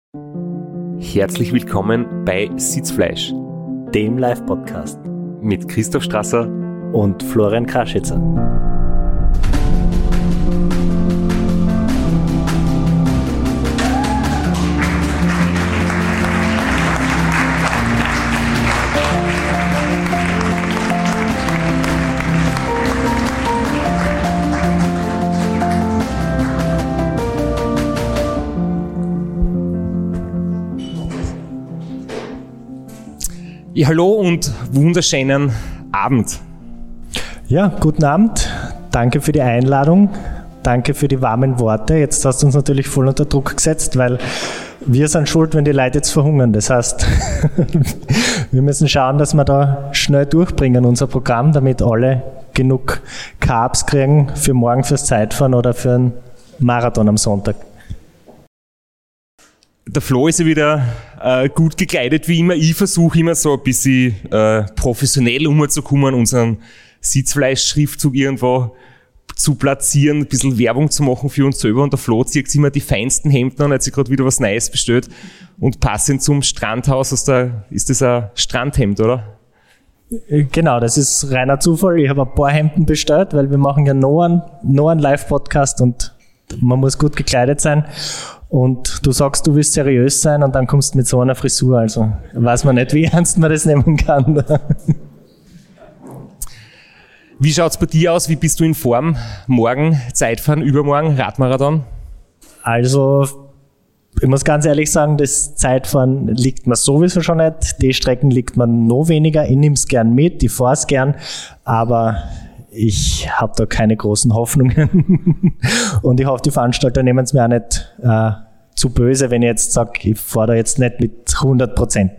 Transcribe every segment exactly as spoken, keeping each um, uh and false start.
Herzlich willkommen bei Sitzfleisch, dem Live-Podcast mit Christoph Strasser und Florian Kraschitzer. Ja, hallo und wunderschönen Abend. Ja, guten Abend. Danke für die Einladung. Danke für die warmen Worte. Jetzt hast du uns natürlich voll unter Druck gesetzt, weil wir sind schuld, wenn die Leute jetzt verhungern. Das heißt, wir müssen schauen, dass wir da schnell durchbringen, unser Programm, damit alle genug Carbs kriegen für morgen fürs Zeitfahren oder für einen Marathon am Sonntag. Der Flo ist ja wieder äh, gut gekleidet wie immer. Ich versuche immer so ein bisschen äh, professionell umzukommen, unseren Sitzfleisch-Schriftzug irgendwo zu platzieren, ein bisschen Werbung zu machen für uns selber. Und der Flo zieht sich immer die feinsten Hemden an, hat sich gerade wieder was Neues bestellt. Und passend zum Strandhaus aus der, ist das ein Strandhemd, oder? Genau, das ist reiner Zufall. Ich habe ein paar Hemden bestellt, weil wir machen ja noch einen, noch einen Live-Podcast und man muss gut gekleidet sein. Und du sagst, du willst seriös sein und dann kommst du mit so einer Frisur. Also weiß man nicht, wie ernst man das nehmen kann. Wie schaut's bei dir aus? Wie bist du in Form? Morgen Zeitfahren, übermorgen Radmarathon? Also ich muss ganz ehrlich sagen, das Zeitfahren liegt mir sowieso schon nicht. Die Strecken liegt mir noch weniger. Ich nehme es gern mit, ich fahre es gern, aber ich habe da keine großen Hoffnungen. Und ich hoffe, die Veranstalter nehmen es mir auch nicht äh, zu böse, wenn ich jetzt sage, ich fahre da jetzt nicht mit hundert Prozent.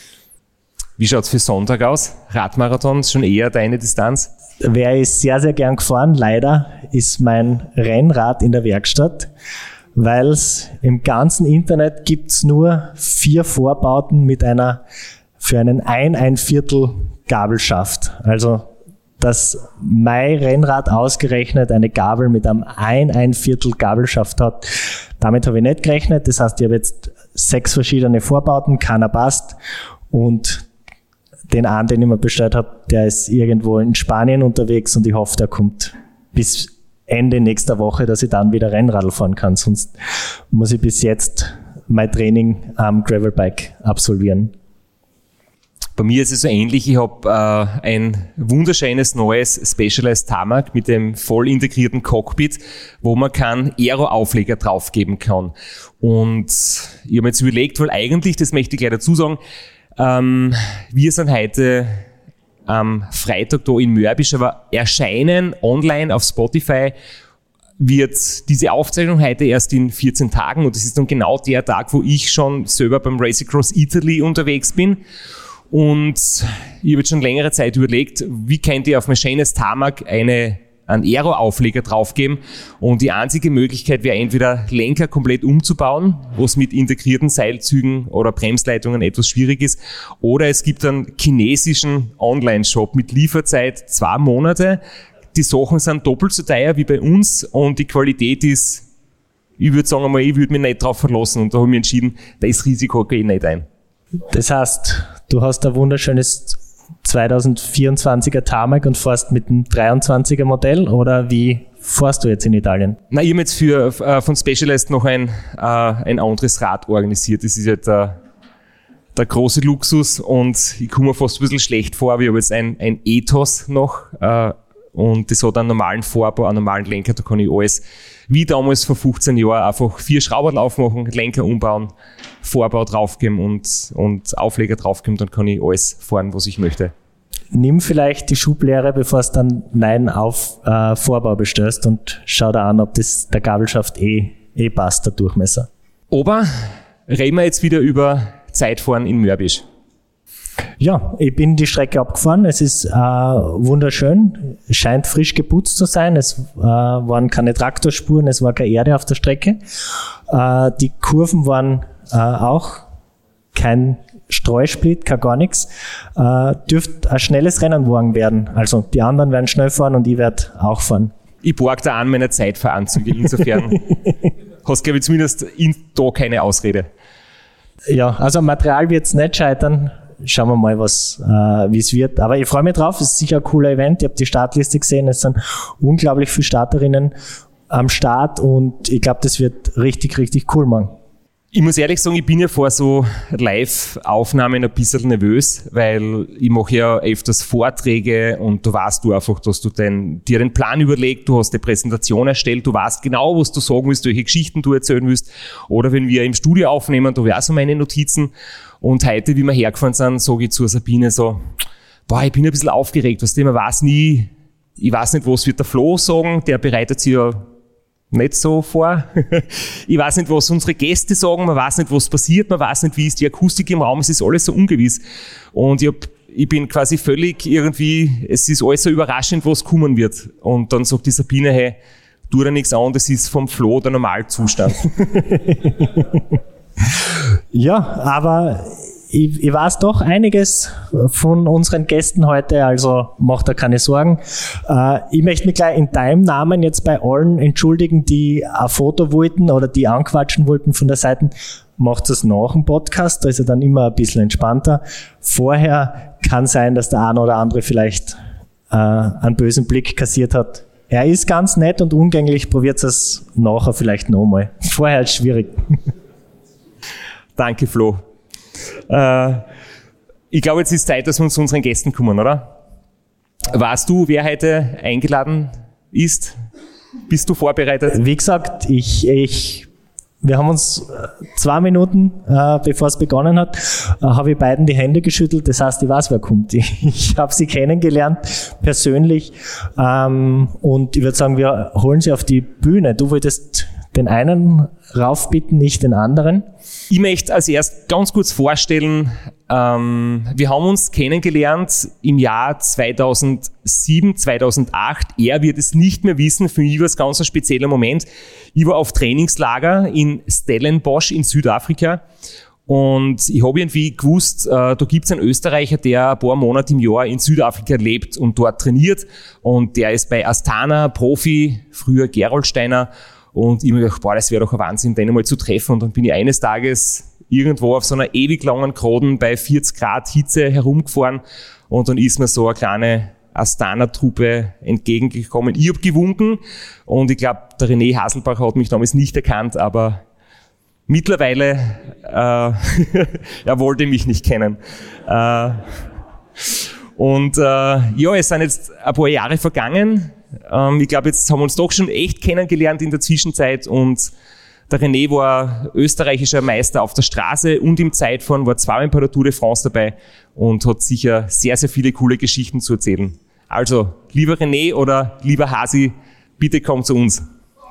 Wie schaut es für Sonntag aus? Radmarathon ist schon eher deine Distanz? Wäre ich sehr, sehr gern gefahren. Leider ist mein Rennrad in der Werkstatt, weil es im ganzen Internet gibt es nur vier Vorbauten mit einer für einen ein, ein Viertel Gabelschaft. Also dass mein Rennrad ausgerechnet eine Gabel mit einem ein, ein Viertel Gabelschaft hat. Damit habe ich nicht gerechnet. Das heißt, ich habe jetzt sechs verschiedene Vorbauten, keiner passt. Und den einen, den ich mir bestellt habe, der ist irgendwo in Spanien unterwegs und ich hoffe, der kommt bis Ende nächster Woche, dass ich dann wieder Rennradl fahren kann. Sonst muss ich bis jetzt mein Training am Gravelbike absolvieren. Bei mir ist es so ähnlich, ich habe äh, ein wunderschönes neues Specialized Tarmac mit dem voll integrierten Cockpit, wo man keinen Aero-Aufleger draufgeben kann. Und ich habe mir jetzt überlegt, weil eigentlich, das möchte ich gleich dazu sagen, ähm, wir sind heute am Freitag da in Mörbisch, aber erscheinen online auf Spotify wird diese Aufzeichnung heute erst in vierzehn Tagen und das ist dann genau der Tag, wo ich schon selber beim Race Across Italy unterwegs bin. Und ich habe jetzt schon längere Zeit überlegt, wie könnt ihr auf mein schönes Tarmac eine, einen Aero-Aufleger draufgeben. Und die einzige Möglichkeit wäre entweder Lenker komplett umzubauen, was mit integrierten Seilzügen oder Bremsleitungen etwas schwierig ist. Oder es gibt einen chinesischen Online-Shop mit Lieferzeit zwei Monate. Die Sachen sind doppelt so teuer wie bei uns und die Qualität ist, ich würde sagen einmal, ich würde mich nicht drauf verlassen. Und da habe ich mich entschieden, das Risiko gehe ich nicht ein. Das heißt, du hast ein wunderschönes zweitausendvierundzwanziger Tarmac und fährst mit einem dreiundzwanziger Modell oder wie fährst du jetzt in Italien? Nein, ich habe jetzt für, äh, von Specialized noch ein, äh, ein anderes Rad organisiert. Das ist ja der, der große Luxus und ich komme mir fast ein bisschen schlecht vor, aber ich habe jetzt ein, ein Ethos noch äh, und das hat einen normalen Vorbau, einen normalen Lenker, da kann ich alles wie damals vor fünfzehn Jahren einfach vier Schrauber aufmachen, Lenker umbauen, Vorbau draufgeben und, und Aufleger draufgeben, dann kann ich alles fahren, was ich möchte. Nimm vielleicht die Schublehre, bevor es dann nein auf äh, Vorbau bestellst und schau da an, ob das der Gabelschaft eh, eh passt, der Durchmesser. Aber reden wir jetzt wieder über Zeitfahren in Mörbisch. Ja, ich bin die Strecke abgefahren. Es ist äh, wunderschön. Es scheint frisch geputzt zu sein. Es äh, waren keine Traktorspuren, es war keine Erde auf der Strecke. Äh, die Kurven waren äh, auch kein Streusplit, kein gar nichts. Äh, dürfte ein schnelles Rennen morgen werden. Also die anderen werden schnell fahren und ich werde auch fahren. Ich borg da an meine Zeitfahranzüge. Insofern hast du, glaube ich, zumindest in, da keine Ausrede. Ja, also am Material wird es nicht scheitern. Schauen wir mal, was, äh, wie es wird. Aber ich freue mich drauf. Es ist sicher ein cooler Event. Ich habe die Startliste gesehen. Es sind unglaublich viele Starterinnen am Start und ich glaube, das wird richtig, richtig cool, Mann. Ich muss ehrlich sagen, ich bin ja vor so Live-Aufnahmen ein bisschen nervös, weil ich mache ja öfters Vorträge und du weißt du einfach, dass du den, dir den Plan überlegt, du hast die Präsentation erstellt, du weißt genau, was du sagen willst, welche Geschichten du erzählen willst. Oder wenn wir im Studio aufnehmen, da wäre so meine Notizen. Und heute, wie wir hergefahren sind, sage ich zu Sabine so, boah, ich bin ein bisschen aufgeregt, weißt du, man weiß nie, ich weiß nicht, was wird der Flo sagen, der bereitet sich ja nicht so vor. Ich weiß nicht, was unsere Gäste sagen, man weiß nicht, was passiert, man weiß nicht, wie ist die Akustik im Raum, es ist alles so ungewiss. Und ich, hab, ich bin quasi völlig irgendwie, es ist alles so überraschend, was kommen wird. Und dann sagt die Sabine, hey, tu dir nichts an, das ist vom Flo der Normalzustand. Ja, aber ich, ich weiß doch einiges von unseren Gästen heute, also macht da keine Sorgen. Äh, ich möchte mich gleich in deinem Namen jetzt bei allen entschuldigen, die ein Foto wollten oder die anquatschen wollten von der Seite. Macht das nach dem Podcast, da ist er dann immer ein bisschen entspannter. Vorher kann sein, dass der eine oder andere vielleicht äh, einen bösen Blick kassiert hat. Er ist ganz nett und umgänglich, probiert es nachher vielleicht nochmal. Vorher ist es schwierig. Danke, Flo. Äh, ich glaube, jetzt ist Zeit, dass wir zu unseren Gästen kommen, oder? Weißt du, wer heute eingeladen ist? Bist du vorbereitet? Wie gesagt, ich, ich, wir haben uns zwei Minuten, äh, bevor es begonnen hat, äh, habe ich beiden die Hände geschüttelt. Das heißt, ich weiß, wer kommt. Ich, ich habe sie kennengelernt, persönlich. Ähm, und ich würde sagen, wir holen sie auf die Bühne. Du wolltest den einen raufbitten, nicht den anderen. Ich möchte als erst ganz kurz vorstellen, ähm, wir haben uns kennengelernt im Jahr zweitausendsieben, zweitausendacht. Er wird es nicht mehr wissen, für mich war es ganz ein spezieller Moment. Ich war auf Trainingslager in Stellenbosch in Südafrika und ich habe irgendwie gewusst, äh, da gibt es einen Österreicher, der ein paar Monate im Jahr in Südafrika lebt und dort trainiert und der ist bei Astana Profi, früher Gerolsteiner. Und ich mir gedacht, boah, das wäre doch ein Wahnsinn, den einmal zu treffen. Und dann bin ich eines Tages irgendwo auf so einer ewig langen Geraden bei vierzig Grad Hitze herumgefahren. Und dann ist mir so eine kleine Astana-Truppe entgegengekommen. Ich habe gewunken und ich glaube, der René Haselbach hat mich damals nicht erkannt, aber mittlerweile, äh, er wollte mich nicht kennen. Äh, und äh, ja, es sind jetzt ein paar Jahre vergangen. Ich glaube, jetzt haben wir uns doch schon echt kennengelernt in der Zwischenzeit und der René war österreichischer Meister auf der Straße und im Zeitfahren, war zweimal bei der Tour de France dabei und hat sicher sehr, sehr viele coole Geschichten zu erzählen. Also, lieber René oder lieber Hasi, bitte komm zu uns.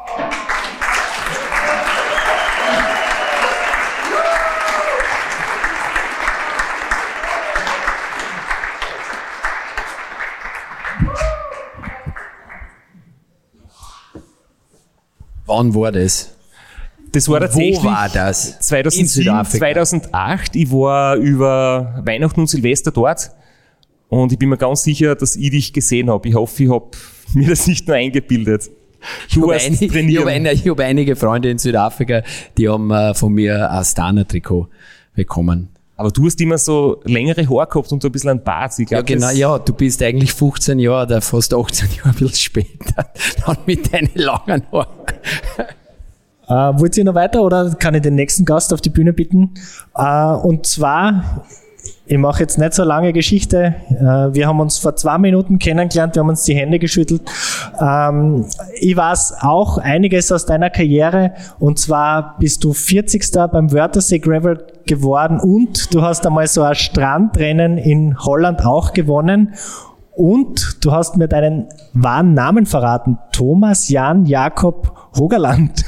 Wann war das? Das war tatsächlich Wo war das? zweitausendsieben, zweitausendacht. Ich war über Weihnachten und Silvester dort und ich bin mir ganz sicher, dass ich dich gesehen habe. Ich hoffe, ich habe mir das nicht nur eingebildet. Du ich habe einige, hab ein, hab einige Freunde in Südafrika, die haben äh, von mir ein Astana-Trikot bekommen. Aber du hast immer so längere Haare gehabt und so ein bisschen ein Bart. Ich glaub, ja, genau, ja, du bist eigentlich fünfzehn Jahre oder fast achtzehn Jahre ein bisschen später, dann mit deinen langen Haaren. Äh, wollt ihr noch weiter oder kann ich den nächsten Gast auf die Bühne bitten? Äh, und zwar, ich mache jetzt nicht so lange Geschichte. Äh, wir haben uns vor zwei Minuten kennengelernt, wir haben uns die Hände geschüttelt. Ähm, ich weiß auch einiges aus deiner Karriere und zwar bist du vierzigster beim Wörthersee Gravel geworden und du hast einmal so ein Strandrennen in Holland auch gewonnen und du hast mir deinen wahren Namen verraten. Thomas Jan Jakob Hogerland.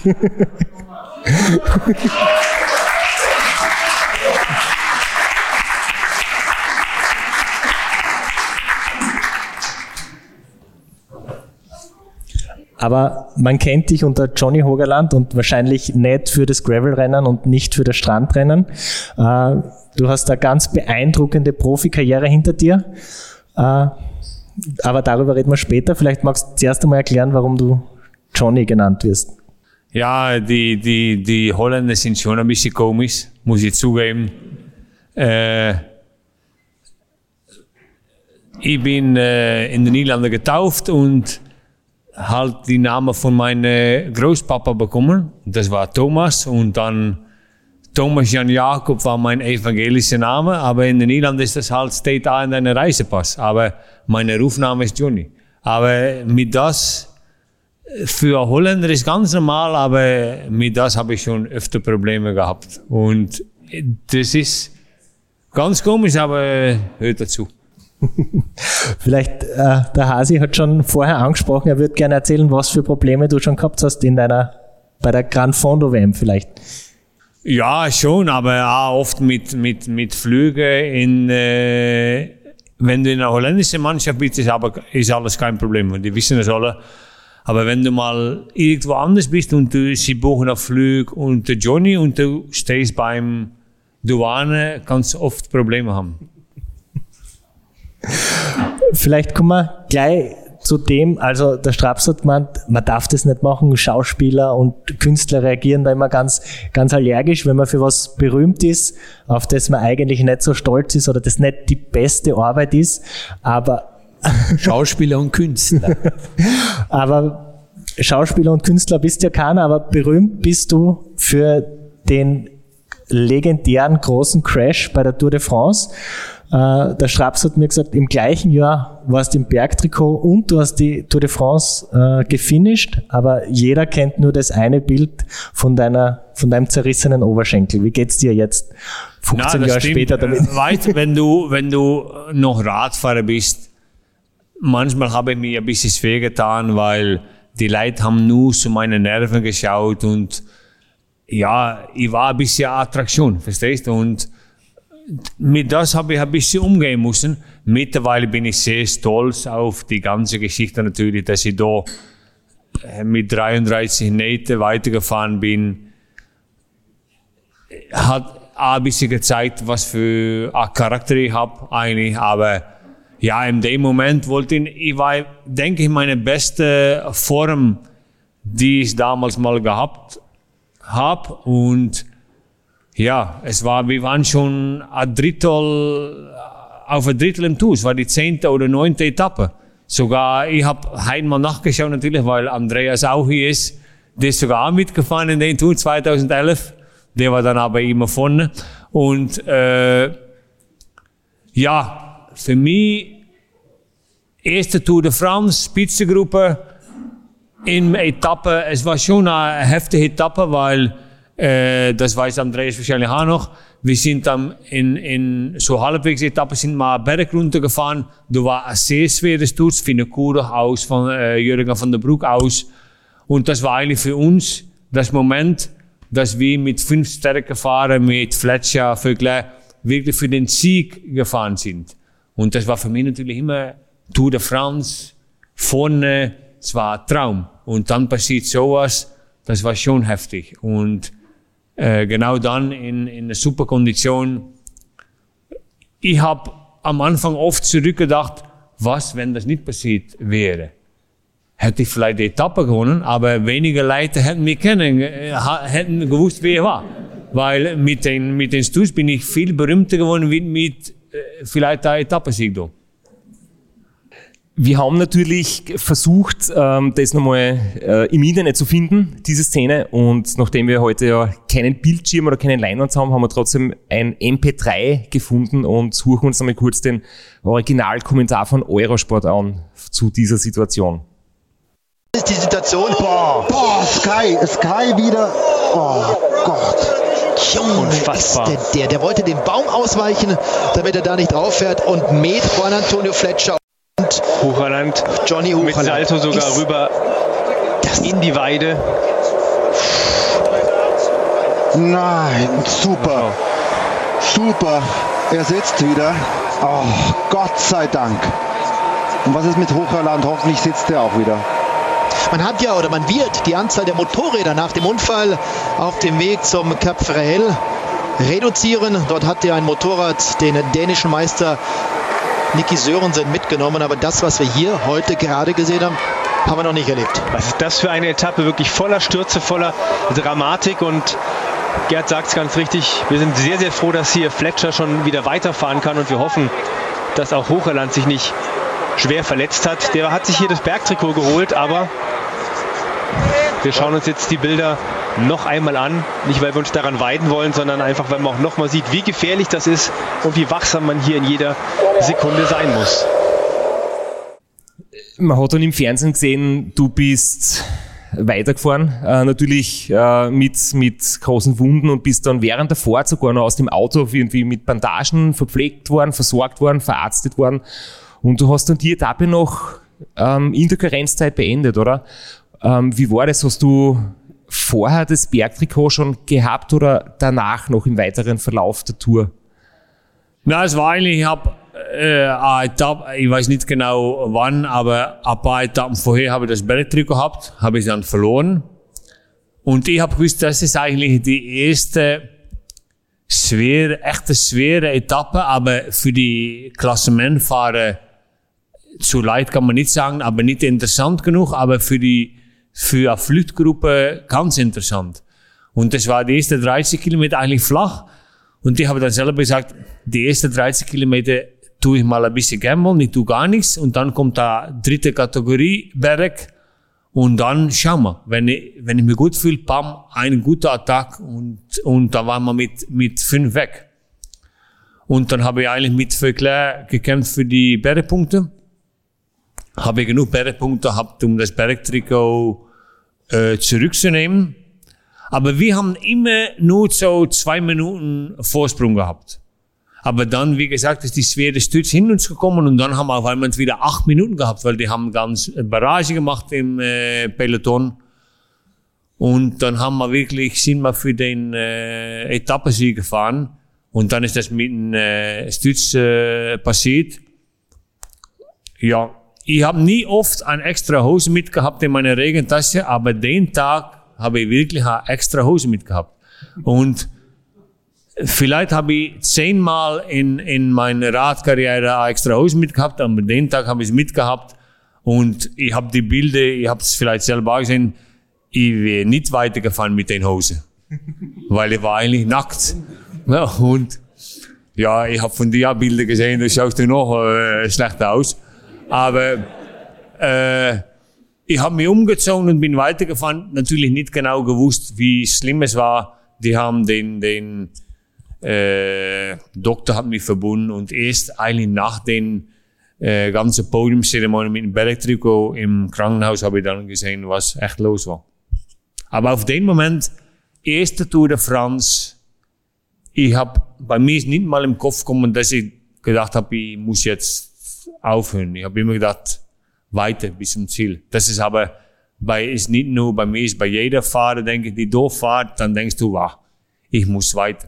Aber man kennt dich unter Johnny Hogerland und wahrscheinlich nicht für das Gravelrennen und nicht für das Strandrennen. Du hast eine ganz beeindruckende Profikarriere hinter dir. Aber darüber reden wir später. Vielleicht magst du zuerst einmal erklären, warum du Johnny genannt wirst. Ja, die, die, die Holländer sind schon ein bisschen komisch, muss ich zugeben. Äh, ich bin äh, in den Niederlanden getauft und halt die Namen von meinem Großpapa bekommen. Das war Thomas und dann Thomas Jan Jakob war mein evangelischer Name, aber in den Niederlanden ist das halt, steht da in deinem Reisepass. Aber mein Rufname ist Johnny. Aber mit das, für Holländer ist ganz normal, aber mit das habe ich schon öfter Probleme gehabt. Und das ist ganz komisch, aber hört dazu. Vielleicht, äh, der Hasi hat schon vorher angesprochen, er würde gerne erzählen, was für Probleme du schon gehabt hast in deiner, bei der Gran Fondo W M vielleicht. Ja, schon, aber auch oft mit, mit, mit Flügen in, äh, wenn du in einer holländischen Mannschaft bist, ist, aber, ist alles kein Problem. Und die wissen das alle. Aber wenn du mal irgendwo anders bist und du, sie buchen auf Flug und der Johnny und du stehst beim Douane, kannst du oft Probleme haben. Vielleicht kommen wir gleich zu dem, also der Straps hat gemeint, man darf das nicht machen, Schauspieler und Künstler reagieren da immer ganz, ganz allergisch, wenn man für was berühmt ist, auf das man eigentlich nicht so stolz ist oder das nicht die beste Arbeit ist, aber Schauspieler und Künstler. Aber Schauspieler und Künstler bist ja keiner, aber berühmt bist du für den legendären großen Crash bei der Tour de France. Äh, der Straps hat mir gesagt, im gleichen Jahr warst du im Bergtrikot und du hast die Tour de France äh, gefinisht, aber jeder kennt nur das eine Bild von deiner, von deinem zerrissenen Oberschenkel. Wie geht's dir jetzt, fünfzehn Jahre stimmt. später damit? Weißt, wenn du, wenn du noch Radfahrer bist, manchmal habe ich mir ein bisschen schwer getan, weil die Leute haben nur zu meinen Nerven geschaut und ja, ich war ein bisschen Attraktion, verstehst du? Und mit das habe ich ein bisschen umgehen müssen. Mittlerweile bin ich sehr stolz auf die ganze Geschichte natürlich, dass ich da mit dreiunddreißig Nähten weitergefahren bin. Hat auch ein bisschen gezeigt, was für einen Charakter ich habe eigentlich, aber ja, in dem Moment wollte ich, ich war, denke ich, meine beste Form, die ich damals mal gehabt habe. Und ja, es war, wir waren schon ein Drittel, auf ein Drittel im Tour. Es war die zehnte oder neunte Etappe. Sogar, ich habe einmal nachgeschaut natürlich, weil Andreas auch hier ist. Der ist sogar auch mitgefahren in den Tour zweitausendelf. Der war dann aber immer vorne. Und äh, ja, für mich, erste Tour de France, Spitzengruppe, in Etappe, es war schon eine heftige Etappe, weil, äh, das weiß Andreas wahrscheinlich auch noch, wir sind dann in, in so halbwegs Etappe sind wir einen Berg runtergefahren, da war ein sehr schwerer Sturz, von Kurach aus, von äh, Jürgen van der Broek aus, und das war eigentlich für uns das Moment, dass wir mit fünf Stärken fahren, mit Fletcher, Vögler, wirklich für den Sieg gefahren sind. Und das war für mich natürlich immer Tour de France, vorne, es war ein Traum. Und dann passiert sowas, das war schon heftig. Und äh, genau dann in, in einer super Kondition. Ich habe am Anfang oft zurückgedacht, was, wenn das nicht passiert wäre. Hätte ich vielleicht die Etappe gewonnen, aber wenige Leute hätten mich kennen, äh, hätten gewusst, wer ich war. Weil mit den, mit den Sturz bin ich viel berühmter geworden wie mit vielleicht eine Etappensieg da. Wir haben natürlich versucht, ähm, das nochmal äh, im Internet zu finden, diese Szene. Und nachdem wir heute ja keinen Bildschirm oder keinen Leinwand haben, haben wir trotzdem ein M P drei gefunden und suchen uns einmal kurz den Originalkommentar von Eurosport an zu dieser Situation. Das ist die Situation. Boah, boah, Sky, Sky wieder. Oh Gott. Junge, unfassbar. Ist der, der, der wollte den Baum ausweichen, damit er da nicht drauf fährt und mäht Juan Antonio Fletcher und Hochland, Johnny Hochland. Mit Salto sogar ist rüber in die Weide. Nein, super. Super. Er sitzt wieder. Oh, Gott sei Dank. Und was ist mit Hochland? Hoffentlich sitzt er auch wieder. Man hat ja oder man wird die Anzahl der Motorräder nach dem Unfall auf dem Weg zum Cap Frahel reduzieren. Dort hat ja ein Motorrad den dänischen Meister Nicky Sørensen mitgenommen. Aber das, was wir hier heute gerade gesehen haben, haben wir noch nicht erlebt. Was ist das für eine Etappe? Wirklich voller Stürze, voller Dramatik. Und Gerd sagt es ganz richtig. Wir sind sehr, sehr froh, dass hier Fletcher schon wieder weiterfahren kann. Und wir hoffen, dass auch Hocheland sich nicht schwer verletzt hat. Der hat sich hier das Bergtrikot geholt, aber wir schauen uns jetzt die Bilder noch einmal an. Nicht, weil wir uns daran weiden wollen, sondern einfach, weil man auch noch mal sieht, wie gefährlich das ist und wie wachsam man hier in jeder Sekunde sein muss. Man hat dann im Fernsehen gesehen, du bist weitergefahren, äh, natürlich äh, mit, mit großen Wunden und bist dann während der Fahrt sogar noch aus dem Auto irgendwie mit Bandagen verpflegt worden, versorgt worden, verarztet worden. Und du hast dann die Etappe noch ähm, in der Karenzzeit beendet, oder? Ähm, wie war das? Hast du vorher das Bergtrikot schon gehabt oder danach noch im weiteren Verlauf der Tour? Na, es war eigentlich, ich habe äh, eine Etappe, ich weiß nicht genau wann, aber ein paar Etappen vorher habe ich das Bergtrikot gehabt, habe ich dann verloren. Und ich habe gewusst, das ist eigentlich die erste schwere, echte schwere Etappe, aber für die Klassementfahrer zu leicht kann man nicht sagen, aber nicht interessant genug, aber für die für eine Flutgruppe ganz interessant. Und das war die ersten dreißig Kilometer eigentlich flach. Und ich habe dann selber gesagt, die ersten dreißig Kilometer tue ich mal ein bisschen gammeln, ich tue gar nichts. Und dann kommt der dritte Kategorie Berg. Und dann schauen wir, wenn ich, wenn ich mich gut fühle, bam, ein guter Attack. Und, und da waren wir mit, mit fünf weg. Und dann habe ich eigentlich mit Vöckler gekämpft für die Bergpunkte. Habe ich genug Bergpunkte gehabt, um das Bergtrikot äh, zurückzunehmen. Aber wir haben immer nur so zwei Minuten Vorsprung gehabt. Aber dann, wie gesagt, ist die schwere Stütze hin uns gekommen und dann haben wir auf einmal wieder acht Minuten gehabt, weil die haben ganz Barrage gemacht im äh, Peloton. Und dann haben wir wirklich, sind wir für den äh, Etappensieg gefahren. Und dann ist das mit dem äh, Stütz äh, passiert. Ja. Ich habe nie oft eine extra Hose mitgehabt in meiner Regentasche, aber den Tag habe ich wirklich eine extra Hose mitgehabt. Und vielleicht habe ich zehnmal in, in meiner Radkarriere eine extra Hose mitgehabt, aber den Tag habe ich es mitgehabt. Und ich habe die Bilder, ich habe es vielleicht selber gesehen, ich wäre nicht weitergefahren mit den Hosen. Weil ich war eigentlich nackt. Ja, und ja, ich habe von dir Bilder gesehen, da schaust du noch äh, schlechter aus. Aber äh, ich habe mich umgezogen und bin weitergefahren. Natürlich nicht genau gewusst, wie schlimm es war. Die haben den, den äh, Doktor hat mich verbunden und erst eigentlich nach den äh, ganzen Podiumszeremonie mit dem Bergtrikot im Krankenhaus habe ich dann gesehen, was echt los war. Aber auf den Moment, erste Tour de France, ich hab, bei mir ist nicht mal im Kopf gekommen, dass ich gedacht habe, ich muss jetzt aufhören. Ich habe immer gedacht, weiter bis zum Ziel. Das ist aber bei, ist nicht nur bei mir, ist bei jeder Fahrer, denke ich, die da fährt, dann denkst du, wow, ich muss weiter.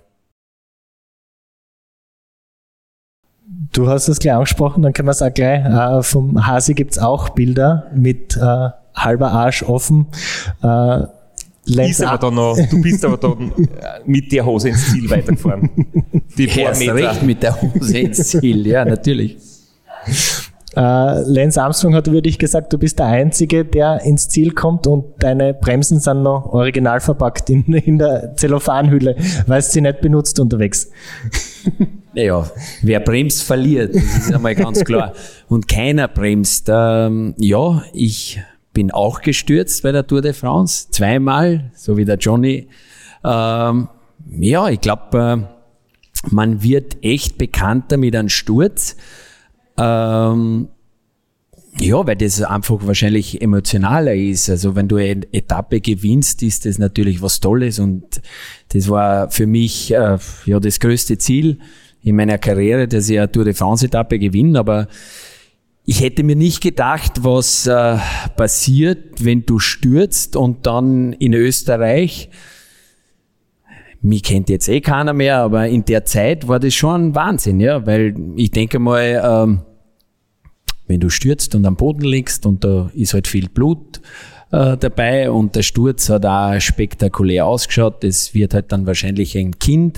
Du hast es gleich angesprochen, dann können wir es auch gleich. Äh, vom Hasi gibt's auch Bilder mit äh, halber Arsch offen. Äh, Ist aber da noch, du bist aber da mit der Hose ins Ziel weitergefahren. Die paar Meter. Recht mit der Hose ins Ziel, ja, natürlich. Äh, Lance Armstrong hat über dich gesagt, du bist der Einzige, der ins Ziel kommt und deine Bremsen sind noch original verpackt in, in der Zellophanhülle, weil du sie nicht benutzt unterwegs. Naja, wer bremst, verliert, das ist einmal ganz klar. Und keiner bremst. Ähm, ja, ich bin auch gestürzt bei der Tour de France, zweimal, so wie der Johnny. Ähm, ja, ich glaube, äh, man wird echt bekannter mit einem Sturz. Ähm, ja, weil das einfach wahrscheinlich emotionaler ist. Also wenn du eine Etappe gewinnst, ist das natürlich was Tolles und das war für mich äh, ja das größte Ziel in meiner Karriere, dass ich eine Tour de France Etappe gewinne, aber ich hätte mir nicht gedacht, was äh, passiert, wenn du stürzt und dann in Österreich, mich kennt jetzt eh keiner mehr, aber in der Zeit war das schon ein Wahnsinn, ja, weil ich denke mal, ähm, wenn du stürzt und am Boden liegst und da ist halt viel Blut äh, dabei und der Sturz hat auch spektakulär ausgeschaut, das wird halt dann wahrscheinlich ein Kind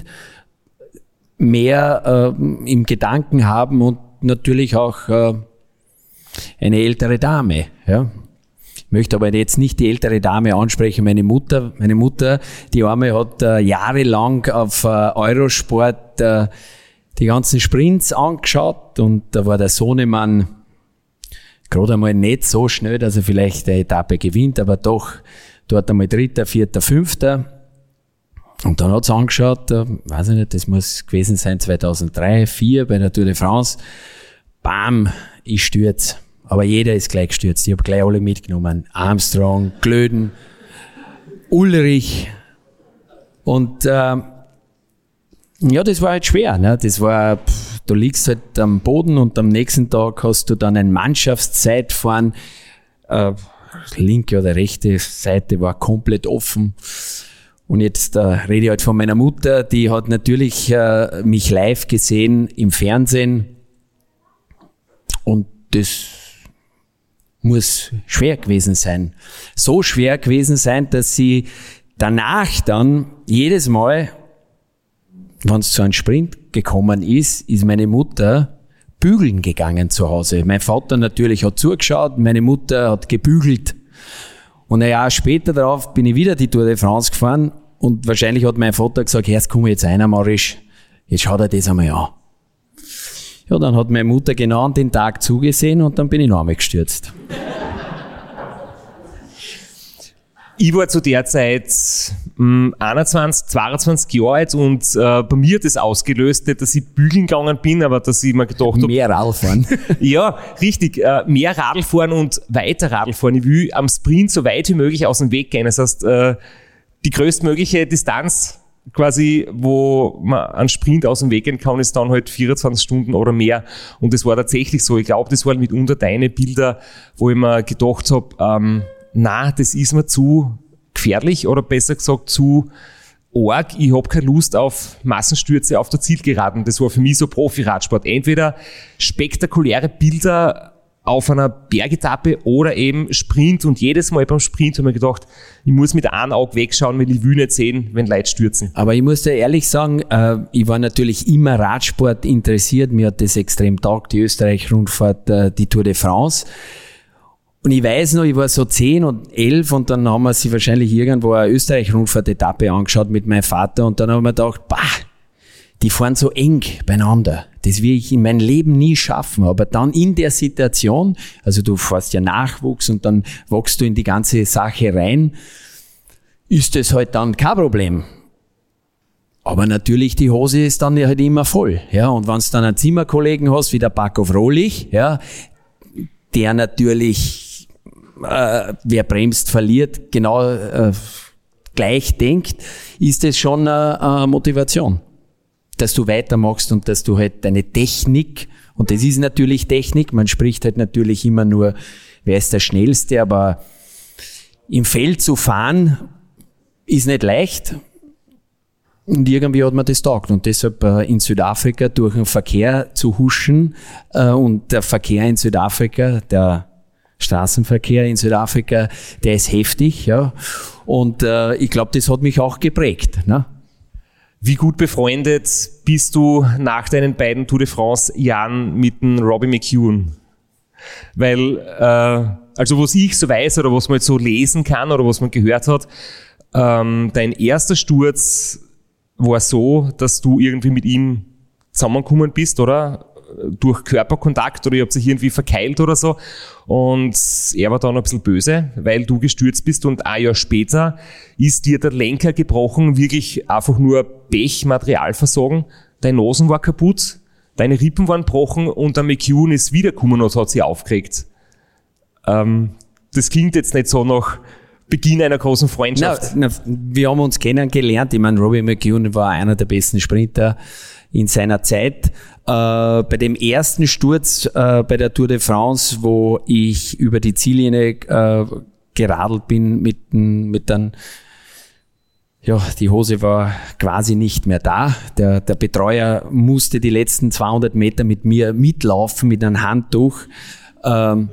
mehr äh, im Gedanken haben und natürlich auch äh, eine ältere Dame, ja. Ich möchte aber jetzt nicht die ältere Dame ansprechen, meine Mutter. Meine Mutter, die Arme, hat äh, jahrelang auf äh, Eurosport äh, die ganzen Sprints angeschaut und da war der Sohnemann gerade einmal nicht so schnell, dass er vielleicht eine Etappe gewinnt, aber doch dort einmal Dritter, Vierter, Fünfter. Und dann hat sie angeschaut, äh, weiß ich nicht, das muss gewesen sein zweitausenddrei, zweitausendvier bei der Tour de France. Bam, ich stürze. Aber jeder ist gleich gestürzt. Ich habe gleich alle mitgenommen. Armstrong, Glöden, Ulrich. Und äh, ja, das war halt schwer. Ne? Das war, pff, du liegst halt am Boden und am nächsten Tag hast du dann ein Mannschaftszeitfahren. Äh, linke oder rechte Seite war komplett offen. Und jetzt äh, rede ich halt von meiner Mutter, die hat natürlich äh, mich live gesehen im Fernsehen. Und das muss schwer gewesen sein. So schwer gewesen sein, dass sie danach dann jedes Mal, wenn es zu einem Sprint gekommen ist, ist meine Mutter bügeln gegangen zu Hause. Mein Vater natürlich hat zugeschaut, meine Mutter hat gebügelt. Und ein Jahr später darauf bin ich wieder die Tour de France gefahren und wahrscheinlich hat mein Vater gesagt, jetzt komm jetzt einer, Marisch, jetzt schaut er das einmal an. Ja, dann hat meine Mutter genau an den Tag zugesehen und dann bin ich noch einmal gestürzt. Ich war zu der Zeit mh, einundzwanzig, zweiundzwanzig Jahre alt und äh, bei mir hat das ausgelöst, nicht, dass ich bügeln gegangen bin, aber dass ich mir gedacht habe... Mehr Radfahren. Ja, richtig. Äh, mehr Radl fahren und weiter Radl fahren. Ich will am Sprint so weit wie möglich aus dem Weg gehen. Das heißt, äh, die größtmögliche Distanz quasi, wo man einen Sprint aus dem Weg gehen kann, ist dann halt vierundzwanzig Stunden oder mehr. Und das war tatsächlich so. Ich glaube, das waren mitunter deine Bilder, wo ich mir gedacht habe, ähm, na, das ist mir zu gefährlich oder besser gesagt zu arg. Ich habe keine Lust auf Massenstürze auf der Zielgeraden. Das war für mich so Profi-Radsport. Entweder spektakuläre Bilder auf einer Bergetappe oder eben Sprint. Und jedes Mal beim Sprint habe ich mir gedacht, ich muss mit einem Auge wegschauen, weil ich will nicht sehen, wenn Leute stürzen. Aber ich muss dir ehrlich sagen, äh, ich war natürlich immer Radsport interessiert. Mir hat das extrem taugt, die Österreich-Rundfahrt, äh, die Tour de France. Und ich weiß noch, ich war so zehn und elf und dann haben wir sich wahrscheinlich irgendwo eine Österreich-Rundfahrt-Etappe angeschaut mit meinem Vater und dann haben wir gedacht, bah, die fahren so eng beieinander. Das will ich in meinem Leben nie schaffen. Aber dann in der Situation, also du fährst ja Nachwuchs und dann wachst du in die ganze Sache rein, ist das halt dann kein Problem. Aber natürlich, die Hose ist dann halt immer voll. Ja, und wenn du dann einen Zimmerkollegen hast, wie der Paco Frohlich, ja, der natürlich, äh, wer bremst, verliert, genau äh, gleich denkt, ist es schon eine, eine Motivation, dass du weitermachst und dass du halt deine Technik, und das ist natürlich Technik, man spricht halt natürlich immer nur, wer ist der Schnellste, aber im Feld zu fahren ist nicht leicht. Und irgendwie hat man das taugt. Und deshalb äh, in Südafrika durch den Verkehr zu huschen äh, und der Verkehr in Südafrika, der Straßenverkehr in Südafrika, der ist heftig. Ja. Und äh, ich glaube, das hat mich auch geprägt. Ne? Wie gut befreundet bist du nach deinen beiden Tour de France-Jahren mit dem Robbie McEwen? Weil, äh, also was ich so weiß oder was man jetzt so lesen kann oder was man gehört hat, ähm, dein erster Sturz war so, dass du irgendwie mit ihm zusammengekommen bist, oder? Durch Körperkontakt oder ihr habt sich irgendwie verkeilt oder so. Und er war dann ein bisschen böse, weil du gestürzt bist und ein Jahr später ist dir der Lenker gebrochen, wirklich einfach nur Pech, Materialversagen. Deine Nosen war kaputt, deine Rippen waren gebrochen und der McEwen ist wiedergekommen und hat sich aufgeregt. Ähm, das klingt jetzt nicht so nach Beginn einer großen Freundschaft. Na, na, wir haben uns kennengelernt. Ich meine, Robbie McEwen war einer der besten Sprinter in seiner Zeit. Äh, bei dem ersten Sturz äh, bei der Tour de France, wo ich über die Ziellinie äh, geradelt bin mit, mit einem, ja, die Hose war quasi nicht mehr da. Der, der Betreuer musste die letzten zweihundert Meter mit mir mitlaufen mit einem Handtuch. Ähm,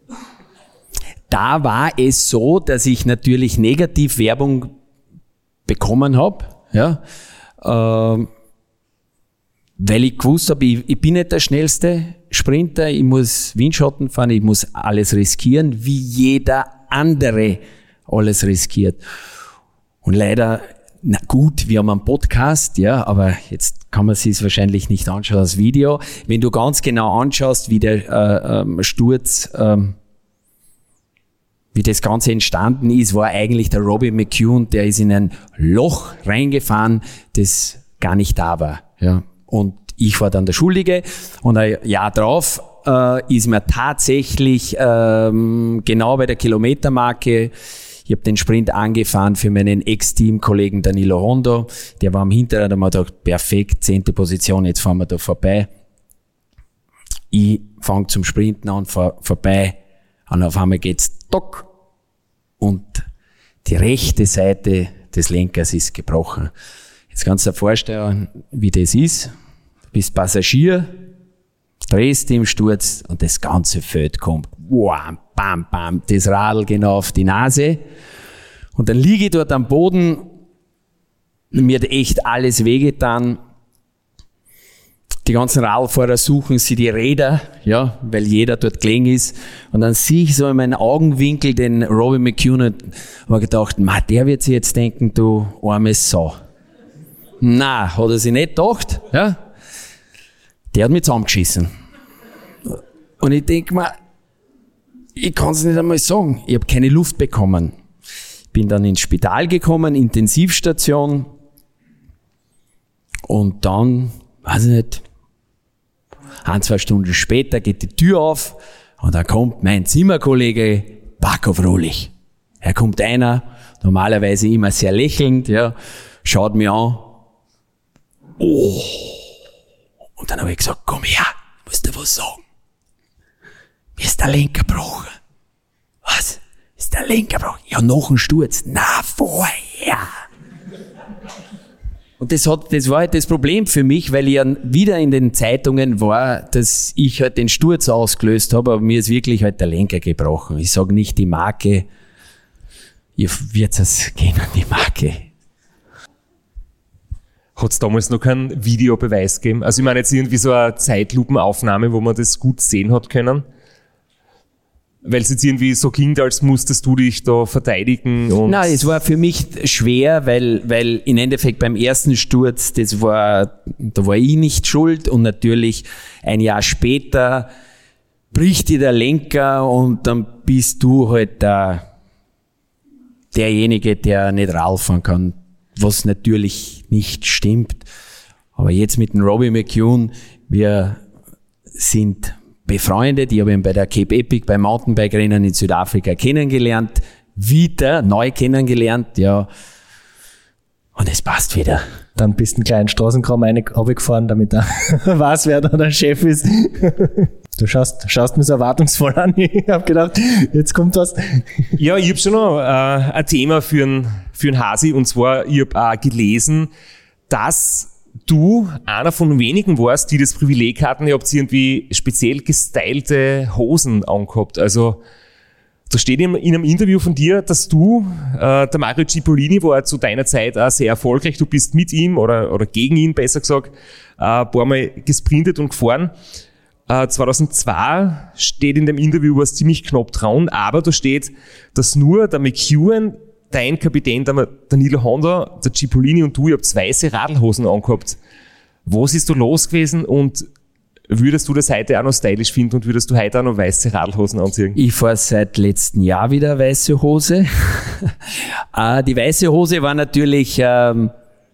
Da war es so, dass ich natürlich negativ Werbung bekommen habe, ja, äh, weil ich gewusst habe, ich, ich bin nicht der schnellste Sprinter, ich muss Windschatten fahren, ich muss alles riskieren, wie jeder andere alles riskiert. Und leider, na gut, wir haben einen Podcast, ja, aber jetzt kann man sich es wahrscheinlich nicht anschauen, das Video. Wenn du ganz genau anschaust, wie der äh, ähm, Sturz, ähm, wie das Ganze entstanden ist, war eigentlich der Robbie McEwen, der ist in ein Loch reingefahren, das gar nicht da war, ja. Und ich war dann der Schuldige und ein Jahr drauf äh, ist mir tatsächlich ähm, genau bei der Kilometermarke, ich habe den Sprint angefahren für meinen Ex-Team-Kollegen Danilo Hondo, der war am Hinterrad, da haben wir gedacht, perfekt, zehnte Position, jetzt fahren wir da vorbei. Ich fange zum Sprinten an, fahr vorbei und auf einmal geht's tock und die rechte Seite des Lenkers ist gebrochen. Jetzt kannst du dir vorstellen, wie das ist. Du bist Passagier, drehst im Sturz und das ganze Feld kommt. Wow, bam, bam, das Radl genau auf die Nase. Und dann liege ich dort am Boden. Mir hat echt alles wehgetan. Die ganzen Radlfahrer suchen sie die Räder, ja, weil jeder dort gelegen ist. Und dann sehe ich so in meinen Augenwinkel den Robbie McEwen und habe gedacht, ma, der wird sich jetzt denken, du armes Sau. Na, hat er sich nicht gedacht, ja. Der hat mich zusammengeschissen. Und ich denke mir, ich kann es nicht einmal sagen. Ich habe keine Luft bekommen. Ich bin dann ins Spital gekommen, Intensivstation. Und dann, weiß ich nicht, ein, zwei Stunden später geht die Tür auf und dann kommt mein Zimmerkollege Paco Frohlich. Er kommt einer, normalerweise immer sehr lächelnd, ja, schaut mir an. Oh. Und dann habe ich gesagt, komm her, ich muss dir was sagen. Mir ist der Lenker gebrochen. Was? Ist der Lenker gebrochen? Ja, nach dem Sturz. Na, vorher. Und das hat, das war halt das Problem für mich, weil ich ja wieder in den Zeitungen war, dass ich halt den Sturz ausgelöst habe, aber mir ist wirklich halt der Lenker gebrochen. Ich sage nicht die Marke. Ihr wird es gehen an die Marke. Hat es damals noch keinen Videobeweis gegeben? Also ich meine jetzt irgendwie so eine Zeitlupenaufnahme, wo man das gut sehen hat können? Weil es jetzt irgendwie so klingt, als musstest du dich da verteidigen. Und Nein, es war für mich schwer, weil, weil im Endeffekt beim ersten Sturz, das war, da war ich nicht schuld und natürlich ein Jahr später bricht dir der Lenker und dann bist du halt der, derjenige, der nicht Radl fahren kann, was natürlich nicht stimmt. Aber jetzt mit dem Robbie McEwen, wir sind befreundet. Ich habe ihn bei der Cape Epic, beim Mountainbike-Rennen in Südafrika kennengelernt, wieder neu kennengelernt, ja. Und es passt wieder. Dann bist du einen kleinen Straßenkram runtergefahren, damit er weiß, wer da der Chef ist. Du schaust, schaust mich so erwartungsvoll an. Ich habe gedacht, jetzt kommt was. Ja, ich habe schon noch äh, ein Thema für einen für einen Hasi, und zwar, ich habe auch gelesen, dass du einer von wenigen warst, die das Privileg hatten, ihr habt irgendwie speziell gestylte Hosen angehabt. Also da steht in einem Interview von dir, dass du, äh, der Mario Cipollini war zu deiner Zeit auch sehr erfolgreich, du bist mit ihm oder, oder gegen ihn, besser gesagt, äh, ein paar Mal gesprintet und gefahren. Äh, zweitausendzwei steht in dem Interview was ziemlich knapp dran, aber da steht, dass nur der McEwen, dein Kapitän, der Danilo Hondo, der Cipollini und du, ihr habt weiße Radlhosen angehabt. Was ist da los gewesen und würdest du das heute auch noch stylisch finden und würdest du heute auch noch weiße Radlhosen anziehen? Ich fahre seit letztem Jahr wieder weiße Hose. Die weiße Hose war natürlich, ähm,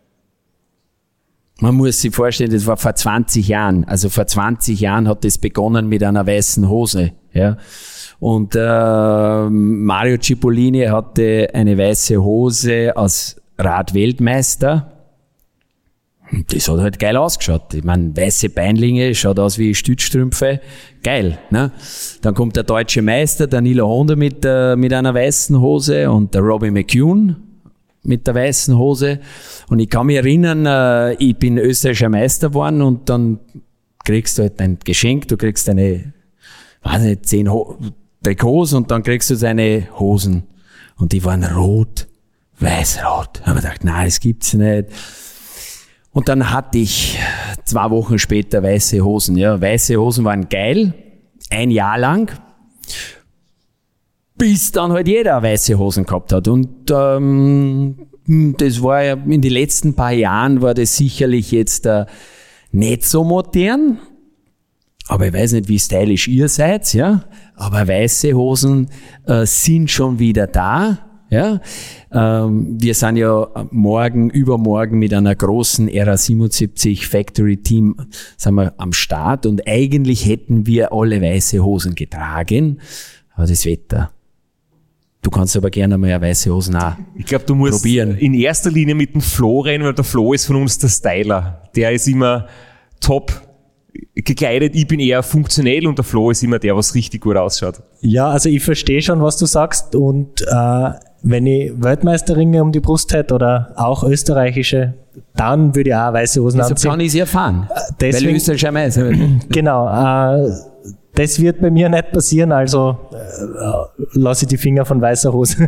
man muss sich vorstellen, das war vor zwanzig Jahren. Also vor zwanzig Jahren hat das begonnen mit einer weißen Hose, ja. Und äh, Mario Cipollini hatte eine weiße Hose als Radweltmeister. Das hat halt geil ausgeschaut. Ich meine, weiße Beinlinge, schaut aus wie Stützstrümpfe. Geil, ne? Dann kommt der deutsche Meister, Danilo Hondo mit, äh, mit einer weißen Hose und der Robbie McEwen mit der weißen Hose. Und ich kann mich erinnern, äh, ich bin österreichischer Meister geworden und dann kriegst du halt ein Geschenk, du kriegst eine, weiß nicht, zehn Ho- Trikots und dann kriegst du deine Hosen. Und die waren rot, weiß-rot. Da habe ich gedacht, nein, das gibt's nicht. Und dann hatte ich zwei Wochen später weiße Hosen. Ja, weiße Hosen waren geil, ein Jahr lang. bis dann halt jeder weiße Hosen gehabt hat. Und ähm, das war ja in den letzten paar Jahren war das sicherlich jetzt äh, nicht so modern. Aber ich weiß nicht, wie stylisch ihr seid, ja. Aber weiße Hosen äh, sind schon wieder da, ja. Ähm, wir sind ja morgen, übermorgen mit einer großen R A siebenundsiebzig Factory Team sind wir am Start und eigentlich hätten wir alle weiße Hosen getragen, aber das Wetter. Du kannst aber gerne mal eine weiße Hosen auch Ich glaube, du musst probieren. in erster Linie mit dem Flo reden, weil der Flo ist von uns der Styler. Der ist immer top gekleidet, ich bin eher funktionell und der Flo ist immer der, was richtig gut ausschaut. Ja, also ich verstehe schon, was du sagst und äh, wenn ich Weltmeisterringe um die Brust hätte oder auch österreichische, dann würde ich auch weiße Hosen Deshalb anziehen. kann ich sie erfahren, Deswegen- weil Österreich schon Meister wird. Genau, äh, das wird bei mir nicht passieren, also äh, lasse ich die Finger von weißer Hose.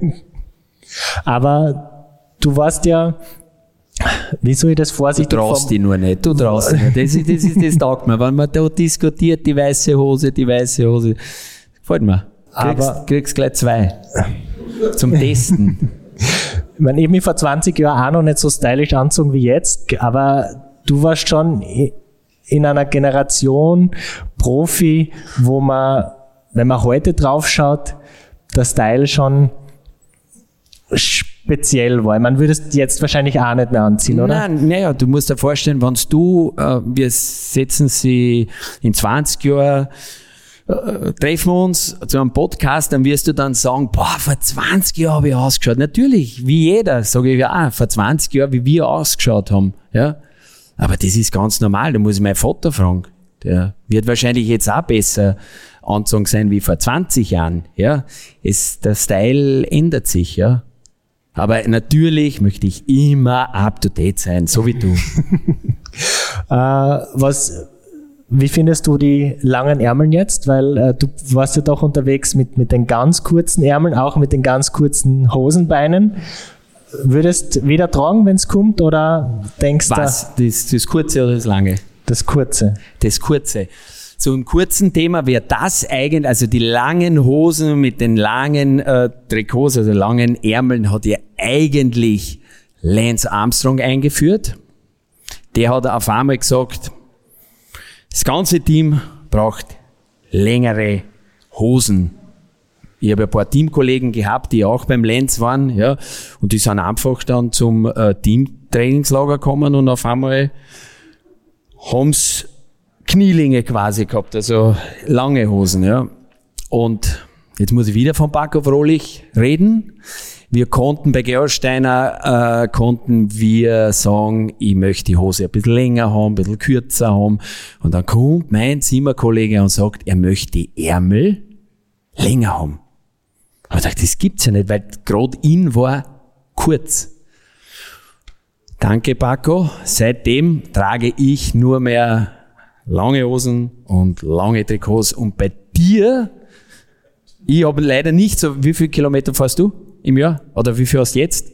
Aber du warst ja, wie soll ich das Du vorsichtig traust dich nur nicht, du traust dich nicht. Das, ist, das, ist, das taugt mir. Wenn man da diskutiert, die weiße Hose, die weiße Hose, gefällt mir. Kriegst, Aber- kriegst gleich zwei. Zum Testen. Ich meine, ich habe mich vor zwanzig Jahren auch noch nicht so stylisch anzogen wie jetzt, aber du warst schon in einer Generation Profi, wo man, wenn man heute drauf schaut, der Style schon speziell war. Man würdest jetzt wahrscheinlich auch nicht mehr anziehen, oder? Nein, naja, du musst dir vorstellen, wenn du, äh, wir setzen sie in zwanzig Jahren, äh, treffen wir uns zu einem Podcast, dann wirst du dann sagen, boah, vor zwanzig Jahren habe ich ausgeschaut. Natürlich, wie jeder, sage ich ja auch, vor zwanzig Jahren, wie wir ausgeschaut haben, ja. Aber das ist ganz normal, da muss ich meinen Vater fragen. Der wird wahrscheinlich jetzt auch besser anzogen sein wie vor zwanzig Jahren, ja. Es, der Style ändert sich, ja. Aber natürlich möchte ich immer up to date sein, so wie du. Äh, was, wie findest du die langen Ärmeln jetzt? Weil äh, du warst ja doch unterwegs mit, mit den ganz kurzen Ärmeln, auch mit den ganz kurzen Hosenbeinen. Würdest wieder tragen, wenn es kommt, oder denkst du Was? Das, das kurze oder das lange? das kurze? Das kurze. So ein kurzen Thema wäre das eigentlich, also die langen Hosen mit den langen äh, Trikots, also langen Ärmeln, hat ja eigentlich Lance Armstrong eingeführt. Der hat auf einmal gesagt, das ganze Team braucht längere Hosen. Ich habe ein paar Teamkollegen gehabt, die auch beim Lance waren, ja, und die sind einfach dann zum äh, Teamtrainingslager gekommen und auf einmal haben's Knielinge quasi gehabt, also lange Hosen, ja. Und jetzt muss ich wieder von Paco Frohlich reden. Wir konnten bei Gerolsteiner, äh, konnten wir sagen, ich möchte die Hose ein bisschen länger haben, ein bisschen kürzer haben. Und dann kommt mein Zimmerkollege und sagt, er möchte die Ärmel länger haben. Aber ich dachte, das gibt's ja nicht, weil gerade in war kurz. Danke, Paco. Seitdem trage ich nur mehr lange Hosen und lange Trikots. Und bei dir, ich habe leider nicht so, wie viele Kilometer fährst du im Jahr? Oder wie viel hast du jetzt?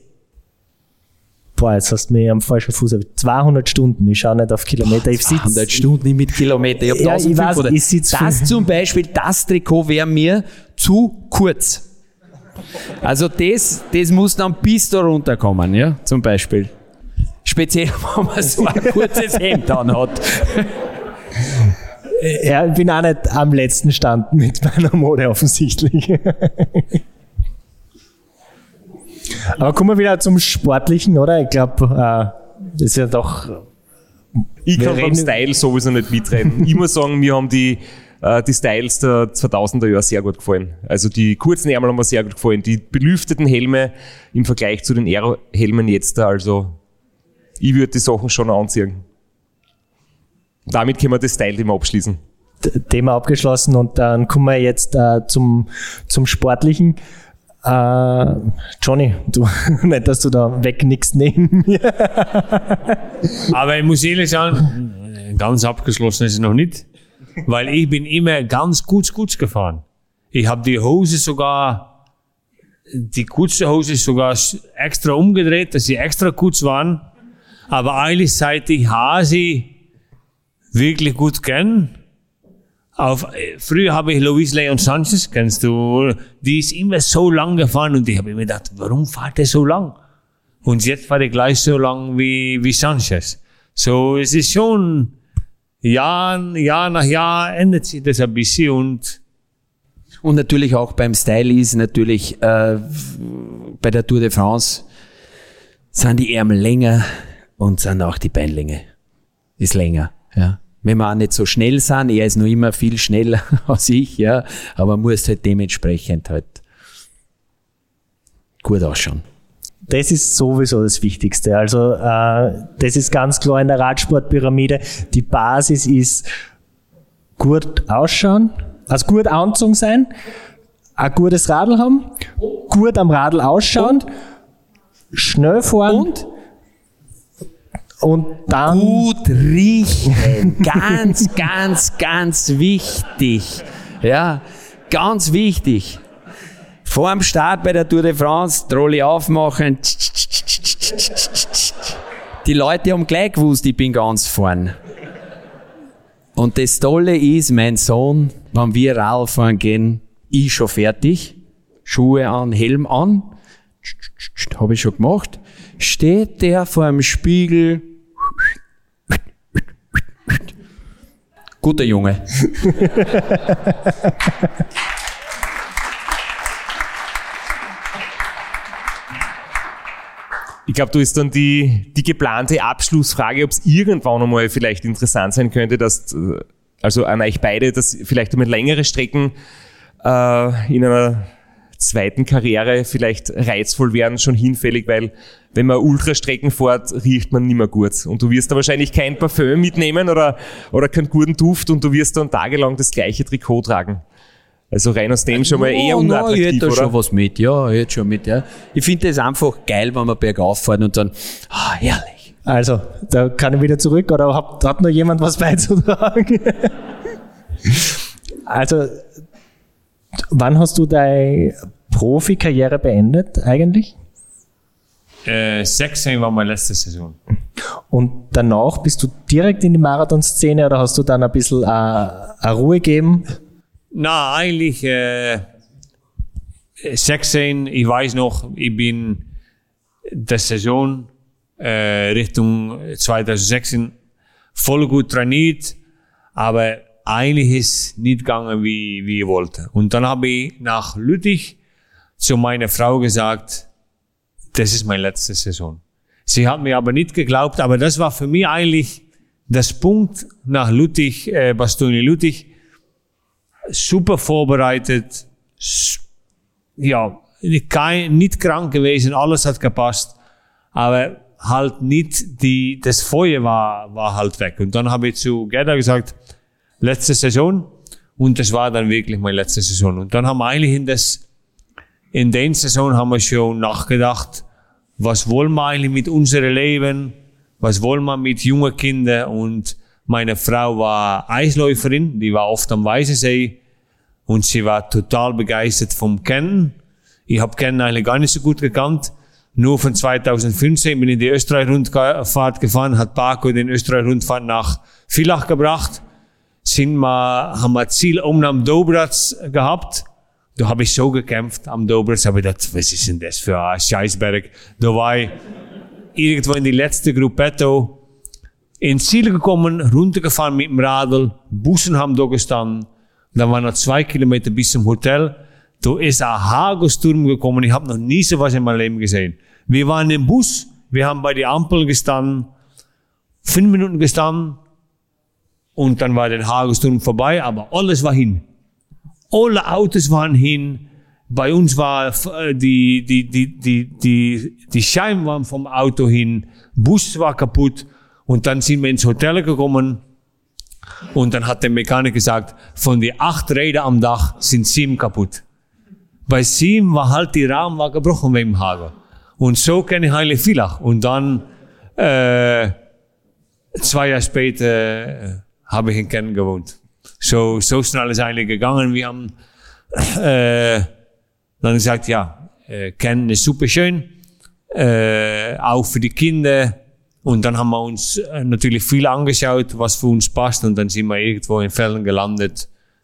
Boah, jetzt hast du mich am falschen Fuß. zweihundert Stunden, ich schaue nicht auf Kilometer. Ich sitz- hundert Stunden nicht mit Kilometer. Ich habe Ja, ich weiß, eintausendfünfhundert. ich sitz Das fünf- zum Beispiel, das Trikot wäre mir zu kurz. Also das, das muss dann bis da runterkommen, ja, zum Beispiel. Speziell, wenn man so ein kurzes Hemd anhat. Ja, ich bin auch nicht am letzten Stand mit meiner Mode offensichtlich. Aber kommen wir wieder zum Sportlichen, oder? Ich glaube, äh, das ist ja doch... Ich Wir kann beim reden- Style sowieso nicht mitreden. Ich muss sagen, mir haben die, äh, die Styles der zweitausender Jahre sehr gut gefallen. Also die kurzen Ärmel haben mir sehr gut gefallen. Die belüfteten Helme im Vergleich zu den Aero-Helmen jetzt da, also ich würde die Sachen schon anziehen. Damit können wir das Style-Thema abschließen. Thema abgeschlossen und dann kommen wir jetzt äh, zum, zum Sportlichen. Äh, Johnny, du, nicht, dass du da wegnickst neben mir. Aber ich muss ehrlich sagen, ganz abgeschlossen ist es noch nicht, weil ich bin immer ganz gut, gut gefahren. Ich habe die Hose sogar, die kurze Hose sogar extra umgedreht, dass sie extra kurz waren. Aber eigentlich seit ich Hasi wirklich gut kenne, auf, früher habe ich Luis Leon Sanchez, kennst du, die ist immer so lang gefahren und ich habe mir gedacht, warum fährt der so lang? Und jetzt fährt er gleich so lang wie, wie Sanchez. So, es ist schon, Jahr, Jahr nach Jahr ändert sich das ein bisschen und Und natürlich auch beim Style ist natürlich äh, bei der Tour de France sind die Ärmel länger und sind auch die Beinlänge ist länger. Ja. Wenn wir auch nicht so schnell sind, er ist noch immer viel schneller als ich, ja, aber man muss halt dementsprechend halt gut ausschauen. Das ist sowieso das Wichtigste. Also äh, das ist ganz klar in der Radsportpyramide. Die Basis ist gut ausschauen, also gut angezogen sein, ein gutes Radl haben, gut am Radl ausschauen, und? Schnell fahren und, und dann gut riechen. Ganz, ganz, ganz wichtig. Ja, ganz wichtig. Vor dem Start bei der Tour de France, Trolley aufmachen. Die Leute haben gleich gewusst, ich bin ganz vorn. Und das Tolle ist, mein Sohn, wenn wir Radfahren gehen, ich schon fertig, Schuhe an, Helm an, habe ich schon gemacht, steht der vor dem Spiegel, guter Junge. Ich glaube, du ist dann die, die geplante Abschlussfrage, ob es irgendwann einmal vielleicht interessant sein könnte, dass, also an euch beide, dass vielleicht mit längere Strecken äh, in einer zweiten Karriere vielleicht reizvoll werden, schon hinfällig, weil wenn man Ultrastrecken fährt, riecht man nicht mehr gut. Und du wirst da wahrscheinlich kein Parfüm mitnehmen oder, oder keinen guten Duft und du wirst dann tagelang das gleiche Trikot tragen. Also rein aus dem schon mal eher no, unattraktiv, no, ich hätte da oder? schon was mit, ja, ich hätte schon mit, ja. Ich finde das einfach geil, wenn man bergauf fährt und dann, ah, herrlich. Also, da kann ich wieder zurück, oder hat, hat noch jemand was beizutragen? Also, wann hast du deine Profikarriere beendet eigentlich? äh, sechzehn war meine letzte Saison. Und danach bist du direkt in die Marathonszene oder hast du dann ein bisschen äh, eine Ruhe gegeben? Na, eigentlich äh, sechzehn, ich weiß noch, ich bin der Saison äh, Richtung zwanzig sechzehn voll gut trainiert, aber eigentlich ist nicht gegangen, wie, wie ich wollte. Und dann habe ich nach Lüttich zu meiner Frau gesagt, das ist meine letzte Saison. Sie hat mir aber nicht geglaubt, aber das war für mich eigentlich das Punkt nach Lüttich, äh, Bastogne Lüttich, super vorbereitet, ja, kein, nicht krank gewesen, alles hat gepasst, aber halt nicht die, das Feuer war, war halt weg. Und dann habe ich zu Gerda gesagt, letzte Saison, und das war dann wirklich meine letzte Saison. Und dann haben wir eigentlich in das, in der Saison haben wir schon nachgedacht, was wollen wir eigentlich mit unserem Leben, was wollen wir mit jungen Kindern, und meine Frau war Eisläuferin, die war oft am Weißensee und sie war total begeistert vom Kennen. Ich habe Kennen eigentlich gar nicht so gut gekannt. Nur von zwanzig fünfzehn bin ich in die Österreich-Rundfahrt gefahren, hat Paco den Österreich-Rundfahrt nach Villach gebracht. Sind wir, haben wir Ziel um am Dobratz gehabt. Da habe ich so gekämpft am Dobratz, habe ich gedacht, was ist denn das für ein Scheißberg? Da war ich irgendwo in die letzte Gruppetto ins Ziel gekommen, runtergefahren mit dem Radl, Bussen haben da gestanden, dann waren noch zwei Kilometer bis zum Hotel, da ist ein Hagelsturm gekommen, ich habe noch nie so was in meinem Leben gesehen. Wir waren im Bus, wir haben bei der Ampel gestanden, fünf Minuten gestanden, und dann war der Hagelsturm vorbei, aber alles war hin. Alle Autos waren hin, bei uns war die, die, die, die, die, die Scheiben waren vom Auto hin, Bus war kaputt. Und dann sind wir ins Hotel gekommen und dann hat der Mechaniker gesagt, von den acht Rädern am Dach sind sieben kaputt. Bei sieben war halt die Rahmen war gebrochen wegen dem Hagel. Und so kenne ich eigentlich Villach. Und dann, äh, zwei Jahre später, äh, habe ich in Cannes gewohnt. So, so schnell ist eigentlich gegangen. Wir haben, äh, dann gesagt, ja, äh, Cannes ist super schön, äh, auch für die Kinder. Und dann haben wir uns natürlich viel angeschaut, was für uns passt. Und dann sind wir irgendwo in Fällen gelandet,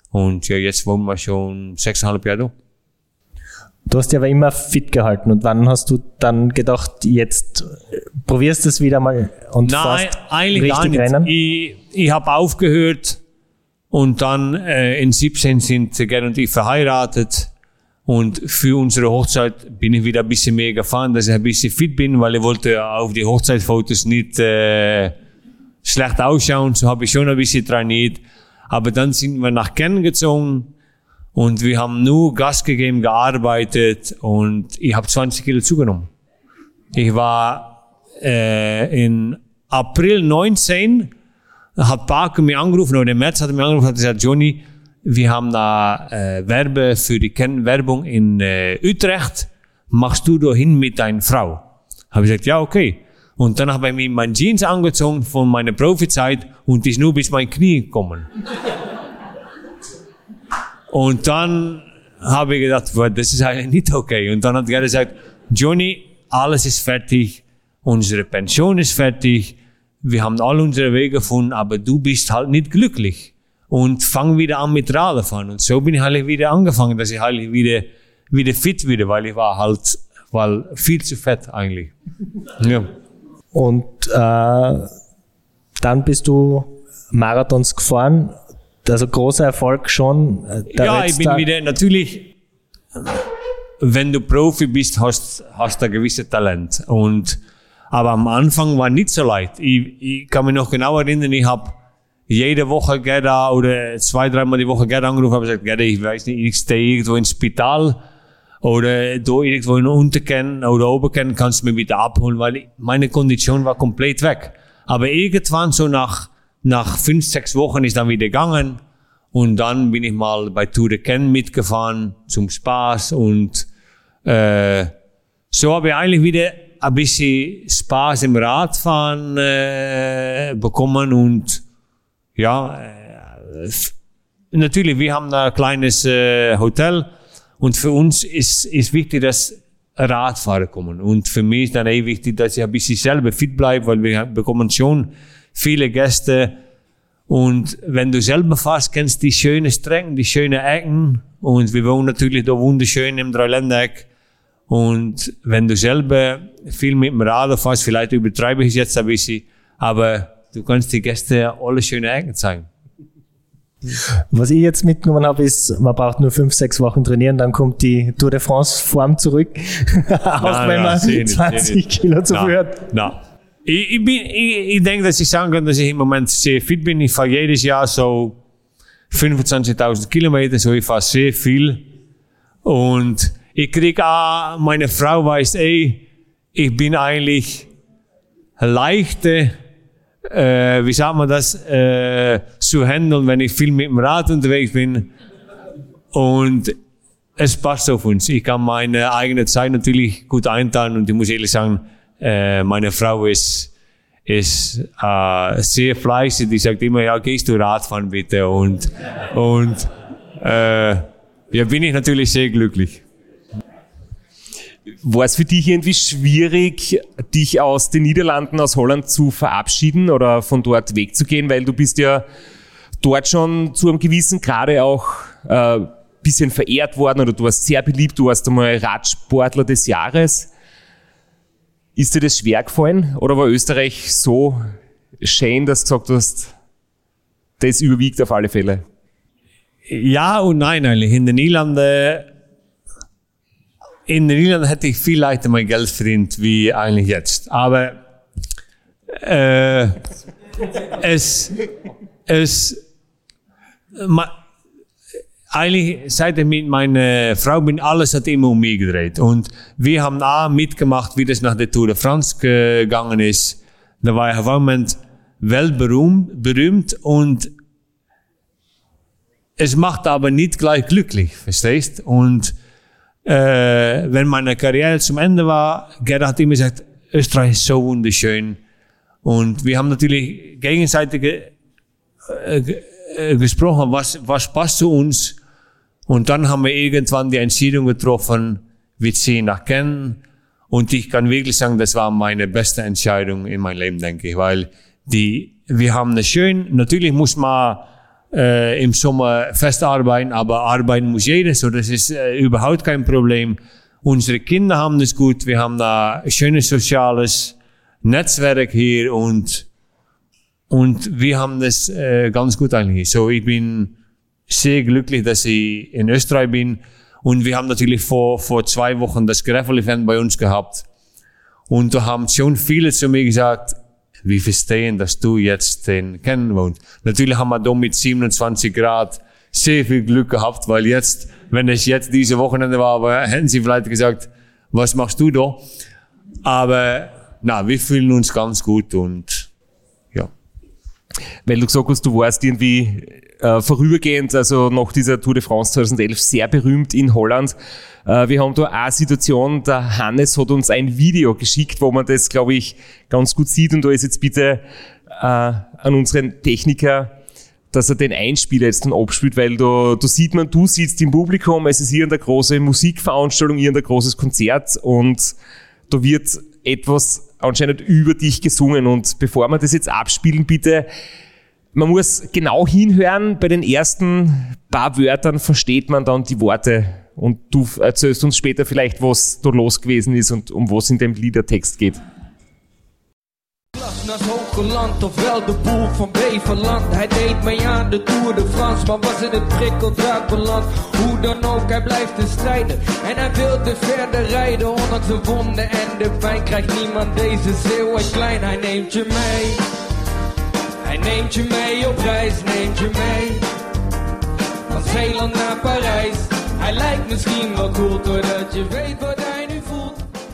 Und ja, jetzt wohnen wir schon sechseinhalb Jahre da. Du hast dich aber immer fit gehalten. Und wann hast du dann gedacht, jetzt probierst du es wieder mal und Nein, fährst eigentlich gar richtig nicht. rennen? Ich, ich habe aufgehört und dann äh, in siebzehn sind Gerd und ich verheiratet. Und für unsere Hochzeit bin ich wieder ein bisschen mehr gefahren, dass ich ein bisschen fit bin, weil ich wollte auf die Hochzeitsfotos nicht äh, schlecht ausschauen. So habe ich schon ein bisschen trainiert. Aber dann sind wir nach Cannes gezogen und wir haben nur Gas gegeben, gearbeitet und ich habe zwanzig Kilo zugenommen. Ich war äh, in April neunzehn, hat Parker mich angerufen, oder im März hat er mich angerufen und hat gesagt, Johnny, wir haben da äh, Werbe für die Cannes-Werbung in äh, Utrecht. Machst du da hin mit deiner Frau? Habe ich gesagt, ja, okay. Und dann habe ich mir meine Jeans angezogen von meiner Profizeit und ist nur bis mein Knie gekommen. Und dann habe ich gedacht, das ist eigentlich nicht okay. Und dann hat er gesagt, Johnny, alles ist fertig, unsere Pension ist fertig, wir haben all unsere Wege gefunden, aber du bist halt nicht glücklich. Und fang wieder an mit Radfahren. Und so bin ich halt wieder angefangen, dass ich halt wieder, wieder fit wieder, weil ich war halt, weil viel zu fett eigentlich. Ja. Und äh, dann bist du Marathons gefahren, also großer Erfolg schon. Der ja, ich bin wieder, natürlich, wenn du Profi bist, hast hast du ein gewisses Talent. Und, aber am Anfang war nicht so leicht. Ich, ich kann mich noch genau erinnern, ich habe jede Woche Gerda oder zwei, dreimal die Woche Gerda angerufen und gesagt, Gerda, ich weiß nicht, ich stehe irgendwo ins Spital oder da irgendwo in Unterkennen oder Oberkennen, kannst du mich wieder abholen, weil meine Kondition war komplett weg. Aber irgendwann so nach, nach fünf, sechs Wochen ist dann wieder gegangen und dann bin ich mal bei Tour de Cannes mitgefahren zum Spaß und äh, so habe ich eigentlich wieder ein bisschen Spaß im Radfahren äh, bekommen und ja, äh, natürlich, wir haben ein kleines äh, Hotel und für uns ist, ist wichtig, dass Radfahrer kommen. Und für mich ist dann eh wichtig, dass ich ein bisschen selber fit bleibe, weil wir bekommen schon viele Gäste. Und wenn du selber fährst, kennst du die schönen Strecken, die schönen Ecken. Und wir wohnen natürlich da wunderschön im Dreiländereck. Und wenn du selber viel mit dem Rad fährst, vielleicht übertreibe ich es jetzt ein bisschen, aber du kannst die Gäste alle schöne Ecken zeigen. Was ich jetzt mitgenommen habe, ist, man braucht nur fünf, sechs Wochen trainieren, dann kommt die Tour de France Form zurück. Auch nein, wenn man nein, zwanzig nicht, Kilo zu viel nein, hat. Nein. Ich, ich, bin, ich, ich denke, dass ich sagen kann, dass ich im Moment sehr fit bin. Ich fahre jedes Jahr so fünfundzwanzigtausend Kilometer, so ich fahre sehr viel. Und ich krieg auch, meine Frau weiß eh, ich bin eigentlich leichte, äh, wie sagt man das, äh, zu handeln, wenn ich viel mit dem Rad unterwegs bin. Und es passt auf uns. Ich kann meine eigene Zeit natürlich gut einteilen und ich muss ehrlich sagen, äh, meine Frau ist, ist äh, sehr fleißig. Die sagt immer, ja, gehst du Radfahren bitte? Und, und äh, ja, bin ich natürlich sehr glücklich. War es für dich irgendwie schwierig, dich aus den Niederlanden, aus Holland zu verabschieden oder von dort wegzugehen? Weil du bist ja dort schon zu einem gewissen Grade auch äh, bisschen verehrt worden oder du warst sehr beliebt, du warst einmal Radsportler des Jahres. Ist dir das schwer gefallen oder war Österreich so schön, dass du gesagt hast, das überwiegt auf alle Fälle? Ja und nein eigentlich. In den Niederlanden In den Niederlanden hätte ich viel leichter mein Geld verdient wie eigentlich jetzt. Aber äh, es, es, ma, eigentlich seit ich mit meiner Frau bin, alles hat immer um mich gedreht. Und wir haben auch mitgemacht, wie das nach der Tour de France gegangen ist. Da war ich auf einen Moment weltberühmt berühmt und es macht aber nicht gleich glücklich, verstehst? Und Äh, wenn meine Karriere zum Ende war, Gerda hat immer gesagt, Österreich ist so wunderschön. Und wir haben natürlich gegenseitig äh, äh, gesprochen, was, was passt zu uns. Und dann haben wir irgendwann die Entscheidung getroffen, wir ziehen nach Cannes. Und ich kann wirklich sagen, das war meine beste Entscheidung in meinem Leben, denke ich. Weil die, wir haben eine schön, natürlich muss man äh, im Sommer fest arbeiten, aber arbeiten muss jeder, so das ist äh, überhaupt kein Problem. Unsere Kinder haben das gut, wir haben da ein schönes soziales Netzwerk hier und, und wir haben das äh, ganz gut eigentlich. So, ich bin sehr glücklich, dass ich in Österreich bin und wir haben natürlich vor, vor zwei Wochen das Gravel-Event bei uns gehabt und da haben schon viele zu mir gesagt, wir verstehen, dass du jetzt den kennenwohnst. Natürlich haben wir da mit siebenundzwanzig Grad sehr viel Glück gehabt, weil jetzt, wenn es jetzt diese Wochenende war, aber hätten sie vielleicht gesagt, was machst du da? Aber, na, wir fühlen uns ganz gut und, ja. Weil du gesagt hast, du warst irgendwie äh, vorübergehend, also nach dieser Tour de France zweitausendelf, sehr berühmt in Holland. Äh, wir haben da eine Situation, der Hannes hat uns ein Video geschickt, wo man das, glaube ich, ganz gut sieht und da ist jetzt bitte äh, an unseren Techniker, dass er den Einspieler jetzt dann abspielt, weil da, da sieht man, du sitzt im Publikum, es ist hier eine große Musikveranstaltung, hier ein großes Konzert und da wird etwas anscheinend über dich gesungen und bevor wir das jetzt abspielen, bitte, man muss genau hinhören, bei den ersten paar Wörtern versteht man dann die Worte und du erzählst uns später vielleicht, was da los gewesen ist und um was in dem Liedertext geht. Naar het hoge land, ofwel de boel van Beverland. Hij deed mee aan de Tour de France, maar was in het prikkeldraad beland. Hoe dan ook, hij blijft te strijden en hij wilde verder rijden. Ondanks de wonden en de pijn krijgt niemand deze zeeuw uit klein. Hij neemt je mee, hij neemt je mee op reis, neemt je mee. Van Zeeland naar Parijs, hij lijkt misschien wel cool, doordat je weet wat hij nu voelt.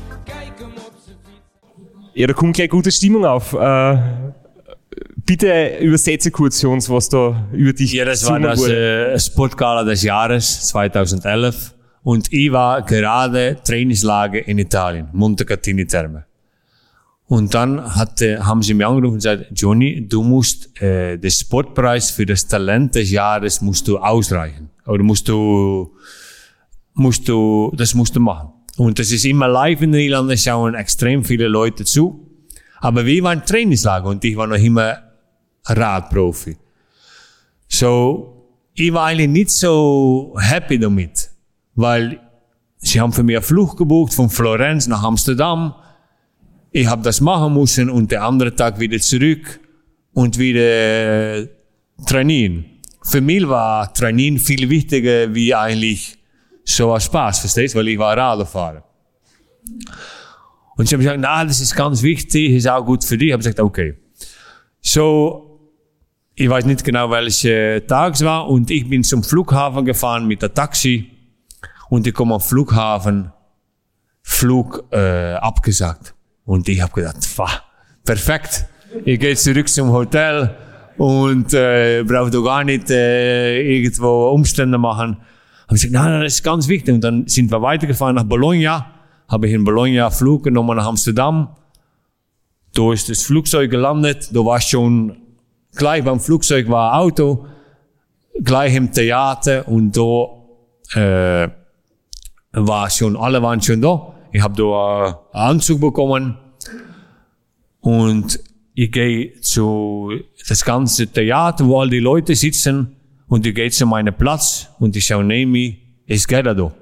Ja, da kommt gleich gute Stimmung auf. Äh, bitte übersetze kurz für uns, was da über dich Ja, das war das äh, Sportgala des Jahres zweitausendelf und ich war gerade Trainingslager in Italien, Montecatini Terme. Und dann hatte, haben sie mir angerufen und gesagt, Johnny, du musst äh, den Sportpreis für das Talent des Jahres musst du ausreichen. Oder musst du, musst du, das musst du machen. Und das ist immer live in Niederland, es schauen extrem viele Leute zu. Aber wir waren Trainingslager und ich war noch immer Radprofi. So, ich war eigentlich nicht so happy damit, weil sie haben für mich einen Flug gebucht von Florenz nach Amsterdam. Ich habe das machen müssen und der andere Tag wieder zurück und wieder trainieren. Für mich war Trainieren viel wichtiger wie eigentlich so ein Spaß, verstehst du? Weil ich war Radfahrer. Und sie haben gesagt, na, das ist ganz wichtig, ist auch gut für dich. Ich habe gesagt, okay. So, ich weiß nicht genau, welcher Tag es war und ich bin zum Flughafen gefahren mit der Taxi und ich komme am Flughafen, Flug äh, abgesagt. Und ich habe gedacht, pah, perfekt. Ich gehe zurück zum Hotel und äh, brauche da gar nicht äh, irgendwo Umstände machen. Habe ich gesagt, nein, nein, das ist ganz wichtig. Und dann sind wir weitergefahren nach Bologna. Habe ich in Bologna Flug genommen nach Amsterdam. Da ist das Flugzeug gelandet. Da war schon, gleich beim Flugzeug war ein Auto. Gleich im Theater. Und da äh, war schon, alle waren schon da. Ich habe da einen Anzug bekommen. Und ich gehe zu das ganze Theater, wo all die Leute sitzen. Und ich gehe zu meinem Platz und ich schaue neben mir, ist Gerda da.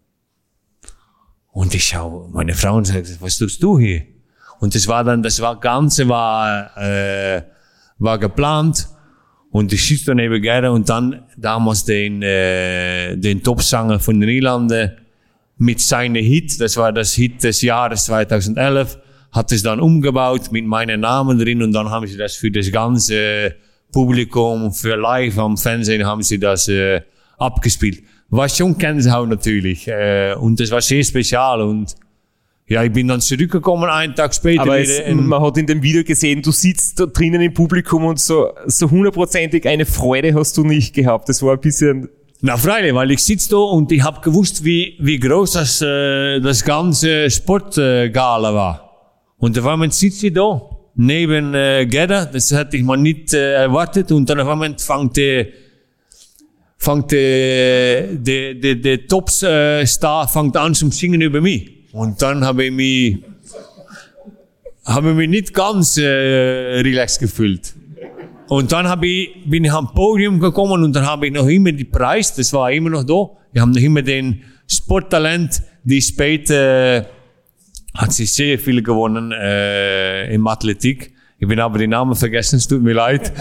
Und ich schaue meine Frau und sage, was tust du hier? Und das war dann, das war Ganze war, äh, war geplant. Und ich sitze da neben Gerda und dann damals den, äh, den Topsanger von den Niederlanden mit seinem Hit, das war das Hit des Jahres zweitausendelf, hat es dann umgebaut mit meinem Namen drin und dann haben sie das für das ganze Publikum, für live am Fernsehen haben sie das äh, abgespielt. War schon Gänsehaut natürlich. Äh, und das war sehr spezial. Und ja, ich bin dann zurückgekommen, einen Tag später. Aber wieder es, man hat in dem Video gesehen, du sitzt da drinnen im Publikum und so so hundertprozentig eine Freude hast du nicht gehabt. Das war ein bisschen... Na freilich, weil ich sitze da und ich habe gewusst, wie wie groß das äh, das ganze Sportgala äh, war. Und auf einmal sitze ich da. Neben äh, Gerda, das hätte ich mal nicht äh, erwartet und dann auf einmal fängt der fängt der der der, der Top-Star äh, fängt an zum Singen über mich und dann habe ich mich habe ich mich nicht ganz äh, relaxed gefühlt Und dann hab ich, bin ich am Podium gekommen und dann habe ich noch immer den Preis, das war immer noch da. Wir haben noch immer den Sporttalent, die später hat sie sehr viel gewonnen äh, im Athletik. Ich bin aber den Namen vergessen, es tut mir leid.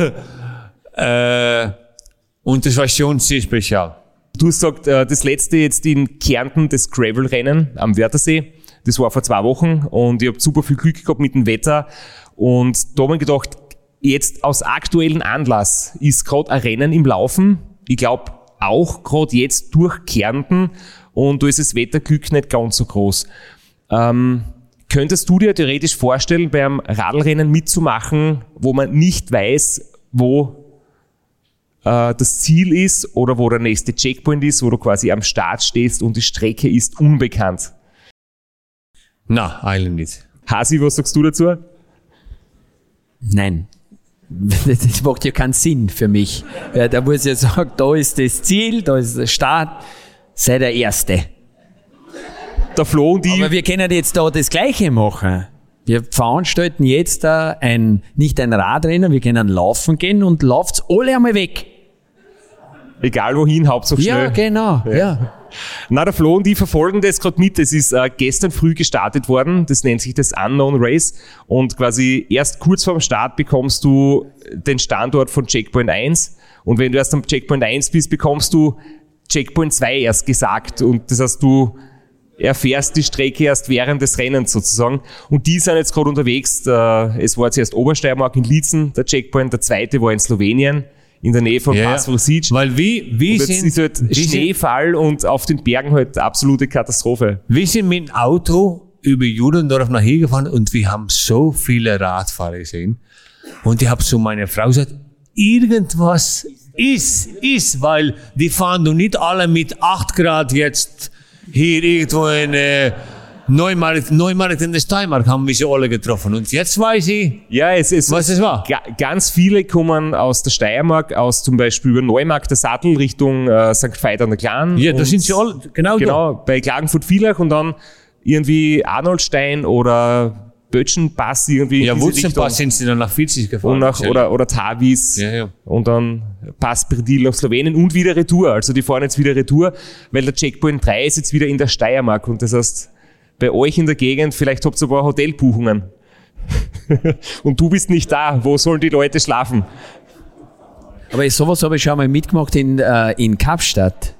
äh, und das war schon sehr spezial. Du hast gesagt, das letzte jetzt in Kärnten, das Gravel-Rennen am Wörthersee, das war vor zwei Wochen und ich habe super viel Glück gehabt mit dem Wetter und da habe ich gedacht, jetzt aus aktuellem Anlass ist gerade ein Rennen im Laufen. Ich glaube auch gerade jetzt durch Kärnten und da ist das Wetterglück nicht ganz so groß. Ähm, könntest du dir theoretisch vorstellen, beim Radlrennen mitzumachen, wo man nicht weiß, wo äh, das Ziel ist oder wo der nächste Checkpoint ist, wo du quasi am Start stehst und die Strecke ist unbekannt? Na, eigentlich nicht. Hasi, was sagst du dazu? Nein. Das macht ja keinen Sinn für mich. Ja, da muss ich ja sagen, da ist das Ziel, da ist der Start, sei der Erste. Der Flo und ich. Aber wir können jetzt da das Gleiche machen. Wir veranstalten jetzt da ein, nicht ein Radrennen, wir können laufen gehen und lauft's alle einmal weg. Egal wohin, Hauptsache schnell. Ja, genau, ja. ja. Na, der Flo und ich verfolgen das gerade mit. Das ist äh, gestern früh gestartet worden. Das nennt sich das Unknown Race. Und quasi erst kurz vorm Start bekommst du den Standort von Checkpoint eins. Und wenn du erst am Checkpoint eins bist, bekommst du Checkpoint zwei erst gesagt. Und das heißt, du erfährst die Strecke erst während des Rennens sozusagen. Und die sind jetzt gerade unterwegs. Äh, es war zuerst Obersteiermark in Liezen, der Checkpoint. Der zweite war in Slowenien, in der Nähe von ja, Pasvosic. Weil wie, wie und jetzt sind, ist halt wie Schneefall sind, und auf den Bergen halt absolute Katastrophe. Wir sind mit dem Auto über Judendorf nach hier gefahren und wir haben so viele Radfahrer gesehen. Und ich habe so meine Frau gesagt, irgendwas ist, ist, weil die fahren doch nicht alle mit acht Grad jetzt hier irgendwo in äh, Neumarkt, Neumarkt in der Steiermark haben wir sie alle getroffen. Und jetzt weiß ich, ja, es ist, was es war. Ga, ganz viele kommen aus der Steiermark, aus zum Beispiel über Neumarkt, der Sattel Richtung äh, Sankt Veit an der Glan. Ja, da sind sie alle, genau, genau da. Bei Klagenfurt-Villach und dann irgendwie Arnoldstein oder Böttchenpass irgendwie. Ja, Wurzelpass sind sie dann nach vierzig gefahren. Und nach, oder, oder Tavis. Ja, ja. Und dann Pass-Bredil nach Slowenien und wieder Retour. Also die fahren jetzt wieder Retour, weil der Checkpoint drei ist jetzt wieder in der Steiermark und das heißt, bei euch in der Gegend, vielleicht habt ihr sogar Hotelbuchungen. Und du bist nicht da. Wo sollen die Leute schlafen? Aber sowas habe ich schon mal mitgemacht in, äh, in Kapstadt.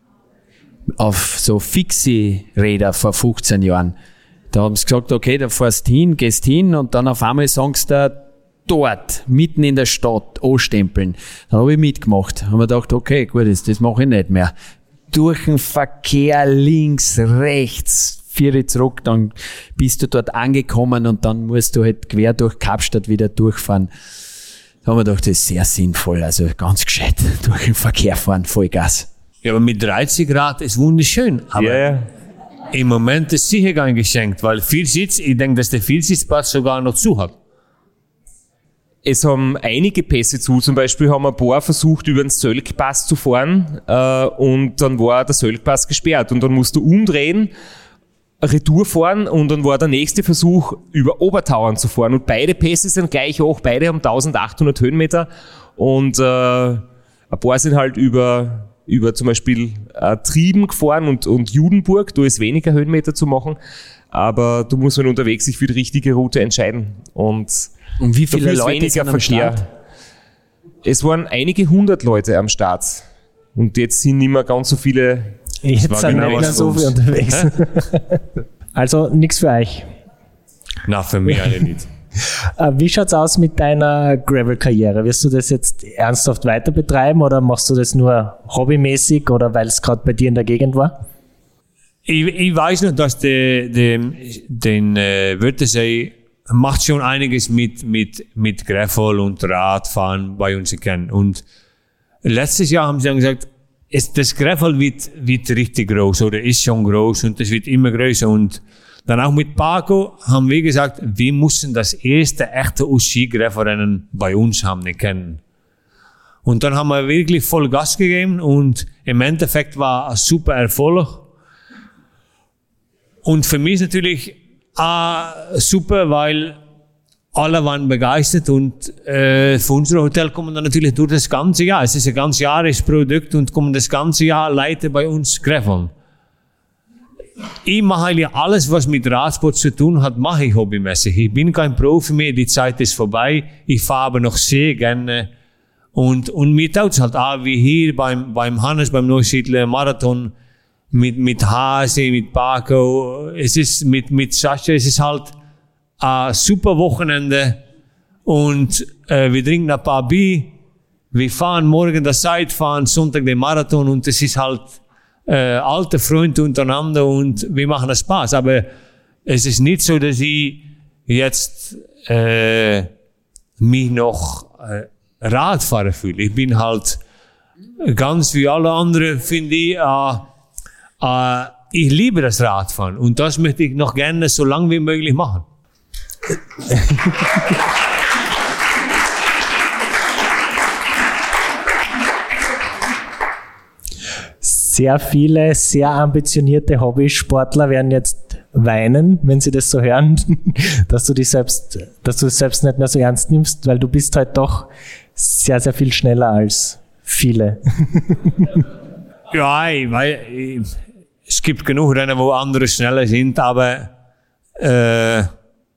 Auf so Fixie-Räder vor fünfzehn Jahren. Da haben sie gesagt, okay, da fährst hin, gehst hin und dann auf einmal sagst du dort, mitten in der Stadt, anstempeln. Dann habe ich mitgemacht. Haben wir gedacht, okay, gut, das, das mache ich nicht mehr. Durch den Verkehr, links, rechts, vier zurück, dann bist du dort angekommen und dann musst du halt quer durch Kapstadt wieder durchfahren. Da haben wir gedacht, das ist sehr sinnvoll, also ganz gescheit durch den Verkehr fahren, Vollgas. Ja, aber mit dreißig Grad ist wunderschön, aber yeah. Im Moment ist sicher gar nicht geschenkt, weil viel Sitz, ich denke, dass der Vielsitzplatz sogar noch zu hat. Es haben einige Pässe zu, zum Beispiel haben ein paar versucht, über den Sölkpass zu fahren äh, und dann war der Sölkpass gesperrt und dann musst du umdrehen, Retour fahren und dann war der nächste Versuch, über Obertauern zu fahren. Und beide Pässe sind gleich hoch, beide haben eintausendachthundert Höhenmeter und äh, ein paar sind halt über, über zum Beispiel äh, Trieben gefahren und, und Judenburg, da ist weniger Höhenmeter zu machen, aber du musst halt unterwegs sich für die richtige Route entscheiden. Und, und wie viele Leute sind am Start? Es waren einige hundert Leute am Start und jetzt sind nicht mehr ganz so viele. Jetzt sind genau nicht mehr so viel unterwegs. Also nichts für euch. Na, für mich alle nicht. Wie schaut's aus mit deiner Gravel-Karriere? Wirst du das jetzt ernsthaft weiter betreiben oder machst du das nur hobbymäßig oder weil es gerade bei dir in der Gegend war? Ich, ich weiß noch, dass der, der, den äh, Wörthersee macht schon einiges mit, mit, mit Gravel und Radfahren bei uns kennen. Und letztes Jahr haben sie dann gesagt, es, das Gravel wird, wird richtig groß oder ist schon groß und es wird immer größer. Und dann auch mit Paco haben wir gesagt, wir müssen das erste echte U C I Gravel-Rennen bei uns haben kennen. Und dann haben wir wirklich voll Gas gegeben und im Endeffekt war ein super Erfolg. Und für mich ist natürlich äh, super, weil alle waren begeistert und äh, für unser Hotel kommen dann natürlich durch das ganze Jahr. Es ist ein ganz Jahresprodukt und kommen das ganze Jahr Leute bei uns gräfeln. Ich mache eigentlich alles, was mit Radsport zu tun hat, mache ich hobbymäßig. Ich bin kein Profi mehr, die Zeit ist vorbei. Ich fahre aber noch sehr gerne. Und, und mir taut's halt auch, wie hier beim, beim Hannes, beim Neusiedler Marathon, mit, mit Hase, mit Paco, es ist mit, mit Sascha, es ist halt ein super Wochenende und äh, wir trinken ein paar Bier, wir fahren morgen das Zeitfahren, Sonntag den Marathon und es ist halt äh, alte Freunde untereinander und wir machen das Spaß. Aber es ist nicht so, dass ich jetzt äh, mich noch äh, Radfahrer fühle. Ich bin halt ganz wie alle anderen, finde ich, äh, äh, ich liebe das Radfahren und das möchte ich noch gerne so lange wie möglich machen. Sehr viele, sehr ambitionierte Hobbysportler werden jetzt weinen, wenn sie das so hören, dass du dich selbst, dass du es selbst nicht mehr so ernst nimmst, weil du bist halt doch sehr, sehr viel schneller als viele. Ja, weil es gibt genug Rennen, wo andere schneller sind, aber äh,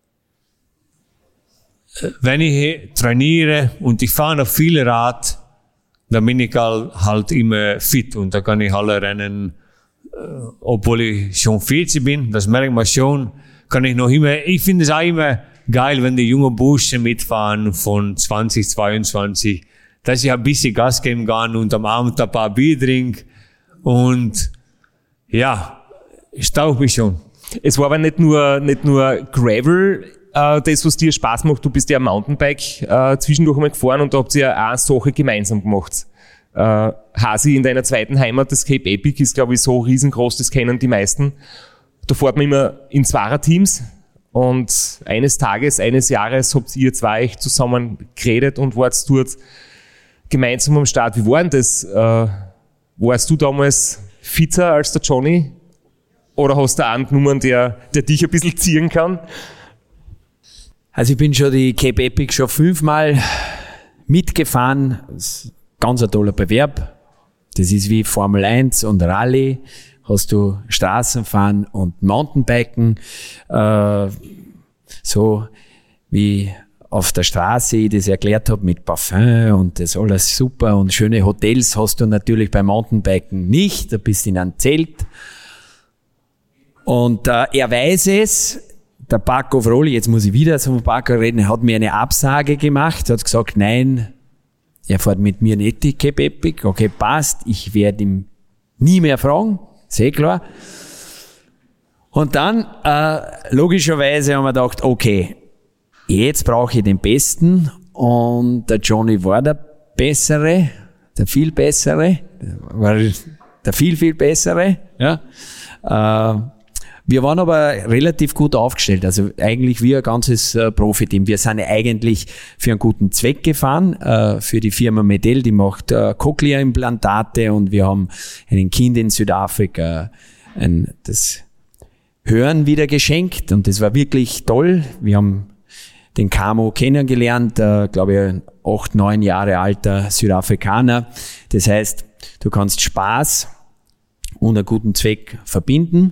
wenn ich trainiere und ich fahre noch viel Rad, dann bin ich halt immer fit und da kann ich alle Rennen, äh, obwohl ich schon vierzig bin, das merkt man schon, kann ich noch immer, ich finde es auch immer geil, wenn die jungen Burschen mitfahren von zwanzig, zweiundzwanzig, dass ich ein bisschen Gas geben kann und am Abend ein paar Bier trinke und ja, ich tauche mich schon. Es war aber nicht nur, nicht nur Gravel, äh, das, was dir Spaß macht. Du bist ja Mountainbike äh, zwischendurch einmal gefahren und da habt ihr ja auch eine Sache gemeinsam gemacht. Äh, Hasi, in deiner zweiten Heimat, das Cape Epic ist, glaube ich, so riesengroß, das kennen die meisten. Da fährt man immer in Zweierteams und eines Tages, eines Jahres habt ihr zwei euch zusammen geredet und wart dort gemeinsam am Start. Wie war denn das? Äh, warst du damals fitter als der Johnny? Oder hast du einen genommen, der, der dich ein bisschen ziehen kann? Also ich bin schon die Cape Epic schon fünfmal mitgefahren. Das ist ganz ein toller Bewerb. Das ist wie Formel eins und Rallye. Hast du Straßenfahren und Mountainbiken. Äh, so wie auf der Straße ich das erklärt habe mit Parfum und das alles super und schöne Hotels hast du natürlich beim Mountainbiken nicht. Da bist du in einem Zelt. Und äh, er weiß es, der Paco Froli, jetzt muss ich wieder so von Paco reden, er hat mir eine Absage gemacht, hat gesagt, nein, er fährt mit mir nicht die Cape Epic, okay, passt, ich werde ihm nie mehr fragen, sehr klar. Und dann, äh, logischerweise haben wir gedacht, okay, jetzt brauche ich den Besten und der Johnny war der Bessere, der viel Bessere, war der viel, viel Bessere, ja, äh, wir waren aber relativ gut aufgestellt, also eigentlich wie ein ganzes äh, Profiteam. Wir sind eigentlich für einen guten Zweck gefahren, äh, für die Firma Medel, die macht äh, Cochlea-Implantate und wir haben einem Kind in Südafrika ein, das Hören wieder geschenkt und das war wirklich toll. Wir haben den Camo kennengelernt, äh, glaube ich, ein acht, neun Jahre alter Südafrikaner. Das heißt, du kannst Spaß und einen guten Zweck verbinden.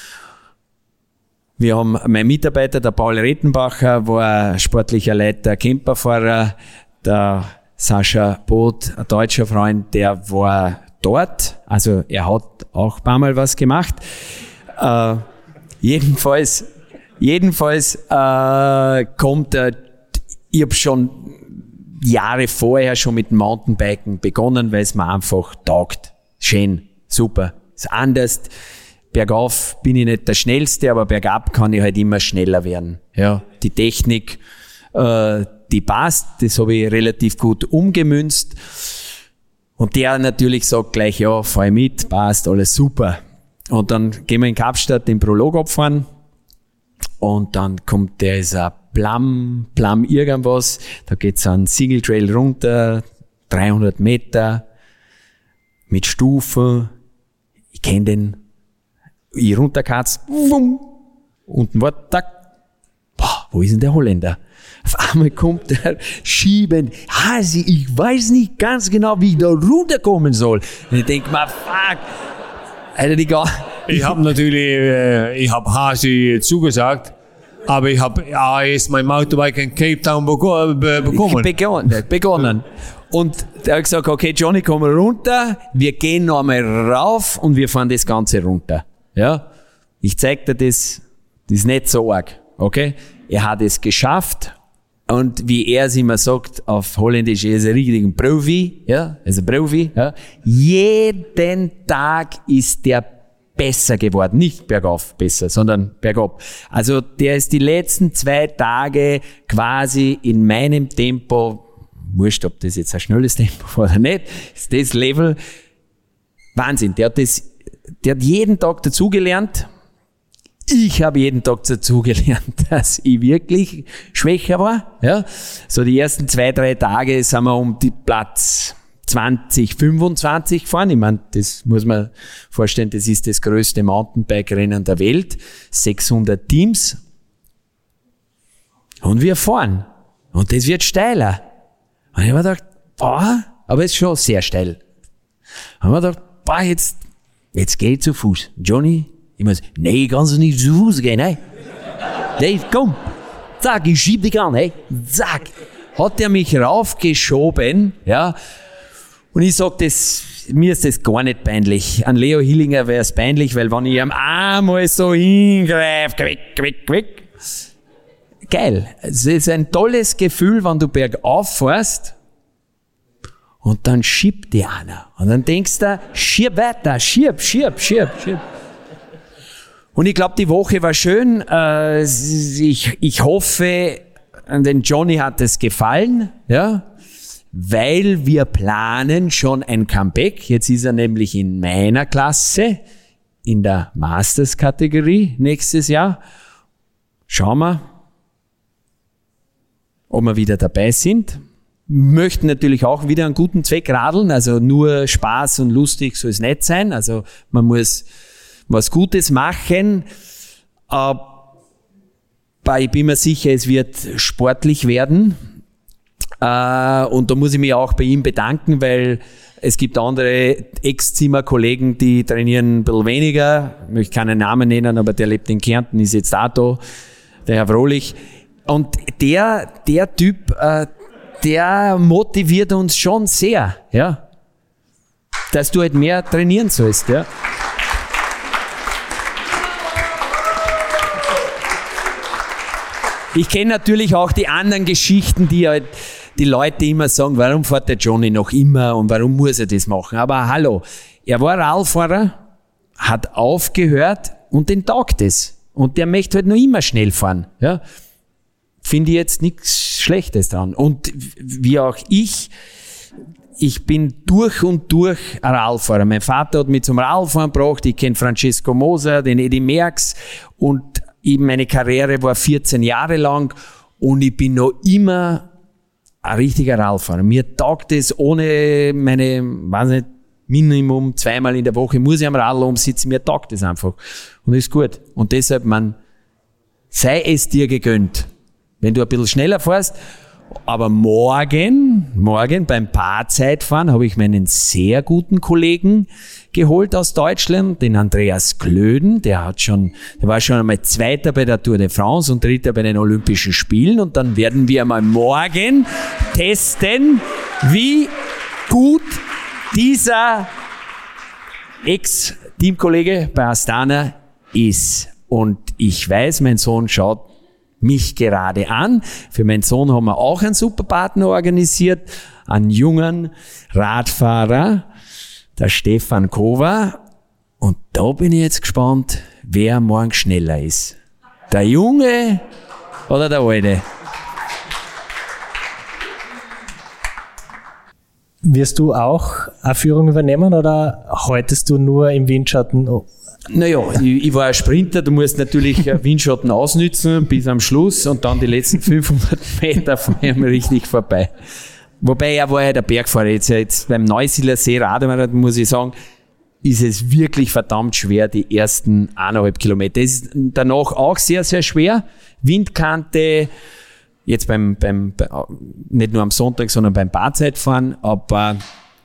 Wir haben mein Mitarbeiter, der Paul Rettenbacher, war sportlicher Leiter, Camperfahrer. Der Sascha Both, ein deutscher Freund, der war dort. Also er hat auch ein paar Mal was gemacht. Äh, jedenfalls, jedenfalls äh, kommt er, ich habe schon Jahre vorher schon mit dem Mountainbiken begonnen, weil es mir einfach taugt. Schön, super, ist anders. Bergauf bin ich nicht der Schnellste, aber bergab kann ich halt immer schneller werden. Ja, die Technik, äh, die passt, das habe ich relativ gut umgemünzt. Und der natürlich sagt gleich, ja, fahr ich mit, passt, alles super. Und dann gehen wir in Kapstadt den Prolog abfahren und dann kommt der ist ein Plum, Plum irgendwas, da geht's an Single Trail runter, dreihundert Meter, mit Stufen, ich kenne den, ich runterkatz, wumm, unten war, tack, boah, wo ist denn der Holländer? Auf einmal kommt der schiebend, Hasi, ich weiß nicht ganz genau, wie ich da runterkommen soll. Und ich denke mir, fuck, Alter, die gar... Ich habe natürlich, äh, ich habe Hasi zugesagt, aber ich habe ja, erst mein Mountainbike in Cape Town beko- be- bekommen. Begonnen, begonnen. Und der hat gesagt, okay, Johnny, komm runter, wir gehen noch einmal rauf und wir fahren das Ganze runter. Ja? Ich zeig dir das, das ist nicht so arg, okay? Er hat es geschafft und wie er es immer sagt, auf Holländisch, er ist ein richtiger Profi, ja? Er ist ein Profi, ja? Jeden Tag ist der besser geworden. Nicht bergauf besser, sondern bergab. Also der ist die letzten zwei Tage quasi in meinem Tempo, wurscht, ob das jetzt ein schnelles Tempo war oder nicht, ist das Level Wahnsinn. Der hat das, der hat jeden Tag dazugelernt. Ich habe jeden Tag dazugelernt, dass ich wirklich schwächer war. Ja, so die ersten zwei, drei Tage sind wir um die Platz zwanzig, fünfundzwanzig gefahren. Ich meine, das muss man vorstellen, das ist das größte Mountainbike-Rennen der Welt. sechshundert Teams. Und wir fahren. Und das wird steiler. Und ich habe mir gedacht, boah, aber es ist schon sehr steil. Und ich habe mir gedacht, boah, jetzt, jetzt geh ich zu Fuß. Johnny, ich muss, nee, kannst du nicht zu Fuß gehen, hey. Nee, komm. Zack, ich schieb dich an, hey. Zack. Hat er mich raufgeschoben, ja. Und ich sag das, mir ist das gar nicht peinlich. An Leo Hillinger wäre es peinlich, weil wenn ich ihm einmal so hingreife, quick, quick, quick. Geil. Es ist ein tolles Gefühl, wenn du bergauf fährst und dann schiebt dir einer. Und dann denkst du, schieb weiter, schieb, schieb, schieb, schieb. Und ich glaube, die Woche war schön. Ich, ich hoffe, den Johnny hat es gefallen, ja. Weil wir planen schon ein Comeback. Jetzt ist er nämlich in meiner Klasse, in der Masters-Kategorie nächstes Jahr. Schauen wir, ob wir wieder dabei sind. Möchten natürlich auch wieder einen guten Zweck radeln, also nur Spaß und lustig soll es nicht sein. Also man muss was Gutes machen. Aber ich bin mir sicher, es wird sportlich werden. Uh, und da muss ich mich auch bei ihm bedanken, weil es gibt andere Ex-Zimmer-Kollegen, die trainieren ein bisschen weniger. Ich möchte keinen Namen nennen, aber der lebt in Kärnten, ist jetzt da da, der Herr Frohlich. Und der, der Typ, uh, der motiviert uns schon sehr, ja, dass du halt mehr trainieren sollst, ja. Ich kenne natürlich auch die anderen Geschichten, die halt die Leute immer sagen, warum fährt der Johnny noch immer und warum muss er das machen? Aber hallo, er war Radfahrer, hat aufgehört und den taugt es. Und der möchte halt noch immer schnell fahren. Ja? Finde ich jetzt nichts Schlechtes dran. Und wie auch ich, ich bin durch und durch ein Radfahrer. Mein Vater hat mich zum Radfahren gebracht. Ich kenne Francesco Moser, den Eddy Merckx und meine Karriere war vierzehn Jahre lang und ich bin noch immer ein richtiger Radfahrer. Mir taugt es ohne meine, weiß nicht, Minimum zweimal in der Woche muss ich am Radl umsitzen. Mir taugt es einfach. Und das ist gut. Und deshalb, man, sei es dir gegönnt, wenn du ein bisschen schneller fährst. Aber morgen, morgen beim Paarzeitfahren habe ich meinen sehr guten Kollegen geholt aus Deutschland, den Andreas Klöden. Der hat schon, der war schon einmal Zweiter bei der Tour de France und Dritter bei den Olympischen Spielen. Und dann werden wir mal morgen testen, wie gut dieser Ex-Teamkollege bei Astana ist. Und ich weiß, mein Sohn schaut mich gerade an. Für meinen Sohn haben wir auch einen super Partner organisiert, einen jungen Radfahrer, der Stefan Kova. Und da bin ich jetzt gespannt, wer morgen schneller ist. Der Junge oder der Alte? Wirst du auch eine Führung übernehmen oder haltest du nur im Windschatten? Naja, ich, ich war ein Sprinter, du musst natürlich Windschatten ausnützen bis am Schluss und dann die letzten fünfhundert Meter fahren wir richtig vorbei. Wobei er war ja der Bergfahrer, jetzt, jetzt beim Neusiedler See Rademar, muss ich sagen, ist es wirklich verdammt schwer, die ersten eineinhalb Kilometer. Es ist danach auch sehr, sehr schwer. Windkante, jetzt beim, beim, nicht nur am Sonntag, sondern beim Badzeitfahren, aber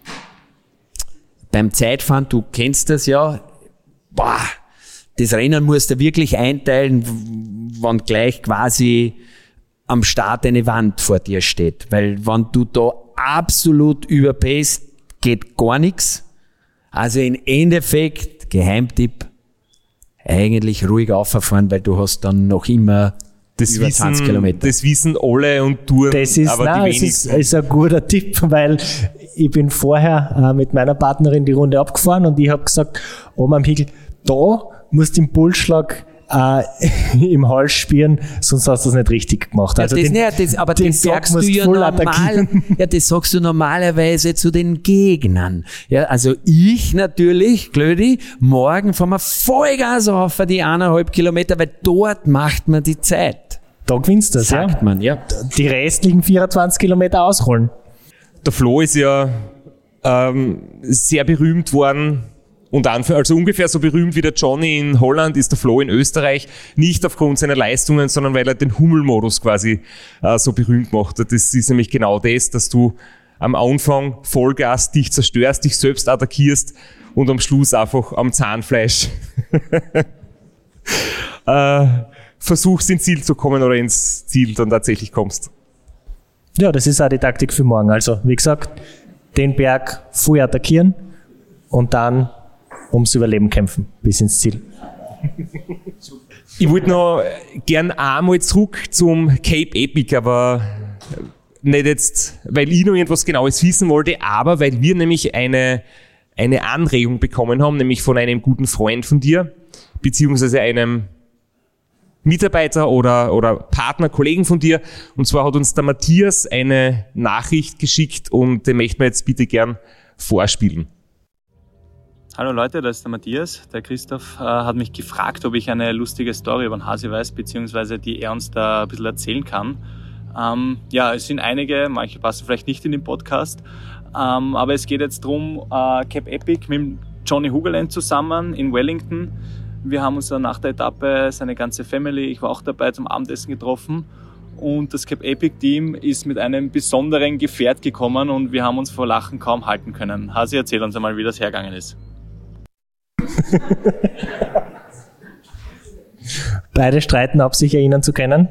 beim Zeitfahren, du kennst das ja, boah, das Rennen musst du wirklich einteilen, wann gleich quasi am Start eine Wand vor dir steht. Weil wenn du da absolut überpaced, geht gar nichts. Also im Endeffekt, Geheimtipp, eigentlich ruhig auffahren, weil du hast dann noch immer das über wissen, zwanzig Kilometer. Das wissen alle und tun, das ist, aber nein, die es ist, wenigsten. ist ein guter Tipp, weil ich bin vorher äh, mit meiner Partnerin die Runde abgefahren und ich habe gesagt, Oma am Higel, da musst du den Pulsschlag äh, im Hals spüren, sonst hast du das nicht richtig gemacht. Ja, Also das den, nicht, das, aber den das Tag sagst du musst ja voll normal, attackieren. ja, das sagst du normalerweise zu den Gegnern. Ja, also ich natürlich, Glödi, morgen fahren wir Vollgas auf für die eineinhalb Kilometer, weil dort macht man die Zeit. Da gewinnst du das, Sagt ja. man, ja. Die restlichen vierundzwanzig Kilometer ausholen. Der Flo ist ja ähm, sehr berühmt worden, und also ungefähr so berühmt wie der Johnny in Holland ist der Flo in Österreich, nicht aufgrund seiner Leistungen, sondern weil er den Hummelmodus quasi äh, so berühmt macht. Das ist nämlich genau das, dass du am Anfang Vollgas dich zerstörst, dich selbst attackierst und am Schluss einfach am Zahnfleisch äh, versuchst ins Ziel zu kommen oder ins Ziel dann tatsächlich kommst. Ja, das ist auch die Taktik für morgen. Also, wie gesagt, den Berg voll attackieren und dann ums Überleben kämpfen, bis ins Ziel. Ich wollte noch gern einmal zurück zum Cape Epic, aber nicht jetzt, weil ich noch irgendwas Genaues wissen wollte, aber weil wir nämlich eine, eine Anregung bekommen haben, nämlich von einem guten Freund von dir, beziehungsweise einem Mitarbeiter oder, oder Partner, Kollegen von dir. Und zwar hat uns der Matthias eine Nachricht geschickt und den möchten wir jetzt bitte gern vorspielen. Hallo Leute, das ist der Matthias. Der Christoph äh, hat mich gefragt, ob ich eine lustige Story über den Hasi weiß, beziehungsweise die er uns da ein bisschen erzählen kann. Ähm, ja, es sind einige, manche passen vielleicht nicht in den Podcast, ähm, aber es geht jetzt drum, äh, Cape Epic mit Johnny Hoogerland zusammen in Wellington. Wir haben uns dann nach der Etappe, seine ganze Family, ich war auch dabei, zum Abendessen getroffen. Und das Cape Epic Team ist mit einem besonderen Gefährt gekommen und wir haben uns vor Lachen kaum halten können. Hasi, erzähl uns einmal, wie das hergegangen ist. Beide streiten ab, sich erinnern zu können.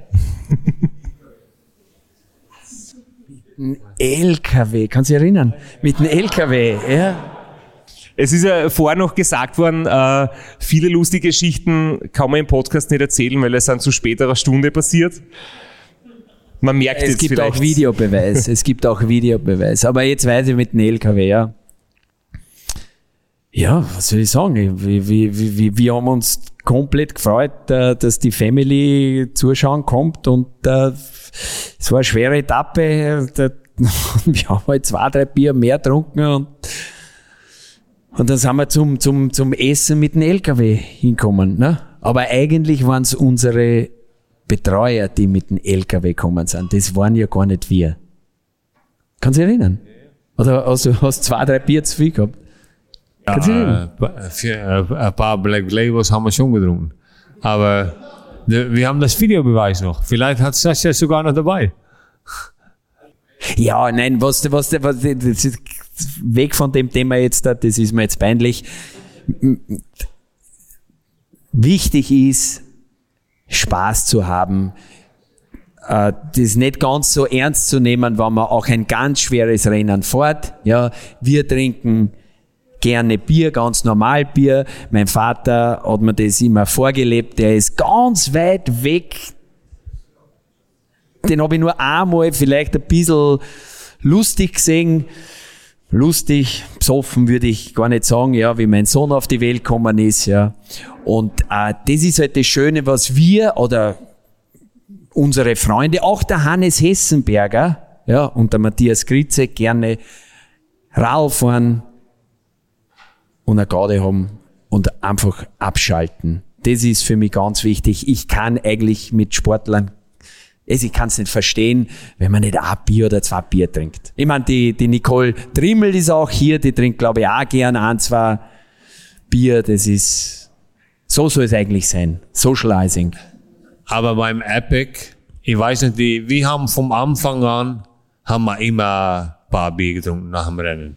Ein L K W, kannst du dich erinnern? Mit einem L K W, ja. Es ist ja vorher noch gesagt worden, äh, viele lustige Geschichten kann man im Podcast nicht erzählen, weil es sind zu späterer Stunde passiert. Man merkt es jetzt gibt vielleicht. auch Videobeweis, es gibt auch Videobeweis. Aber jetzt weiß ich mit dem L K W, ja. Ja, was soll ich sagen? Wir, wir, wir, wir haben uns komplett gefreut, dass die Family zuschauen kommt und äh, es war eine schwere Etappe. Wir haben halt zwei, drei Bier mehr getrunken und, und dann sind wir zum, zum, zum Essen mit dem L K W hinkommen. Ne? Aber eigentlich waren es unsere Betreuer, die mit dem L K W gekommen sind. Das waren ja gar nicht wir. Kannst du dich erinnern? Oder hast du hast zwei, drei Bier zu viel gehabt? Ja, äh, ein paar Black Labels haben wir schon getrunken. Aber wir haben das Videobeweis noch. Vielleicht hat Sascha sogar noch dabei. Ja, nein, was, was, was, das ist weg von dem Thema jetzt, das ist mir jetzt peinlich. Wichtig ist, Spaß zu haben, das nicht ganz so ernst zu nehmen, wenn man auch ein ganz schweres Rennen fährt. Ja, wir trinken gerne Bier, ganz normal Bier. Mein Vater hat mir das immer vorgelebt. Der ist ganz weit weg. Den habe ich nur einmal vielleicht ein bisschen lustig gesehen. Lustig, besoffen würde ich gar nicht sagen, ja, wie mein Sohn auf die Welt gekommen ist, ja. Und äh, das ist halt das Schöne, was wir oder unsere Freunde, auch der Hannes Hessenberger, ja, und der Matthias Gritze gerne Radl fahren und eine Garde haben und einfach abschalten. Das ist für mich ganz wichtig. Ich kann eigentlich mit Sportlern, also ich kann es nicht verstehen, wenn man nicht ein Bier oder zwei Bier trinkt. Ich meine, die, die Nicole Trimmel ist auch hier, die trinkt, glaube ich, auch gern ein, zwei. Bier, das ist, so soll es eigentlich sein. Socializing. Aber beim Epic, ich weiß nicht, die, wir haben vom Anfang an, haben wir immer ein paar Bier getrunken nach dem Rennen.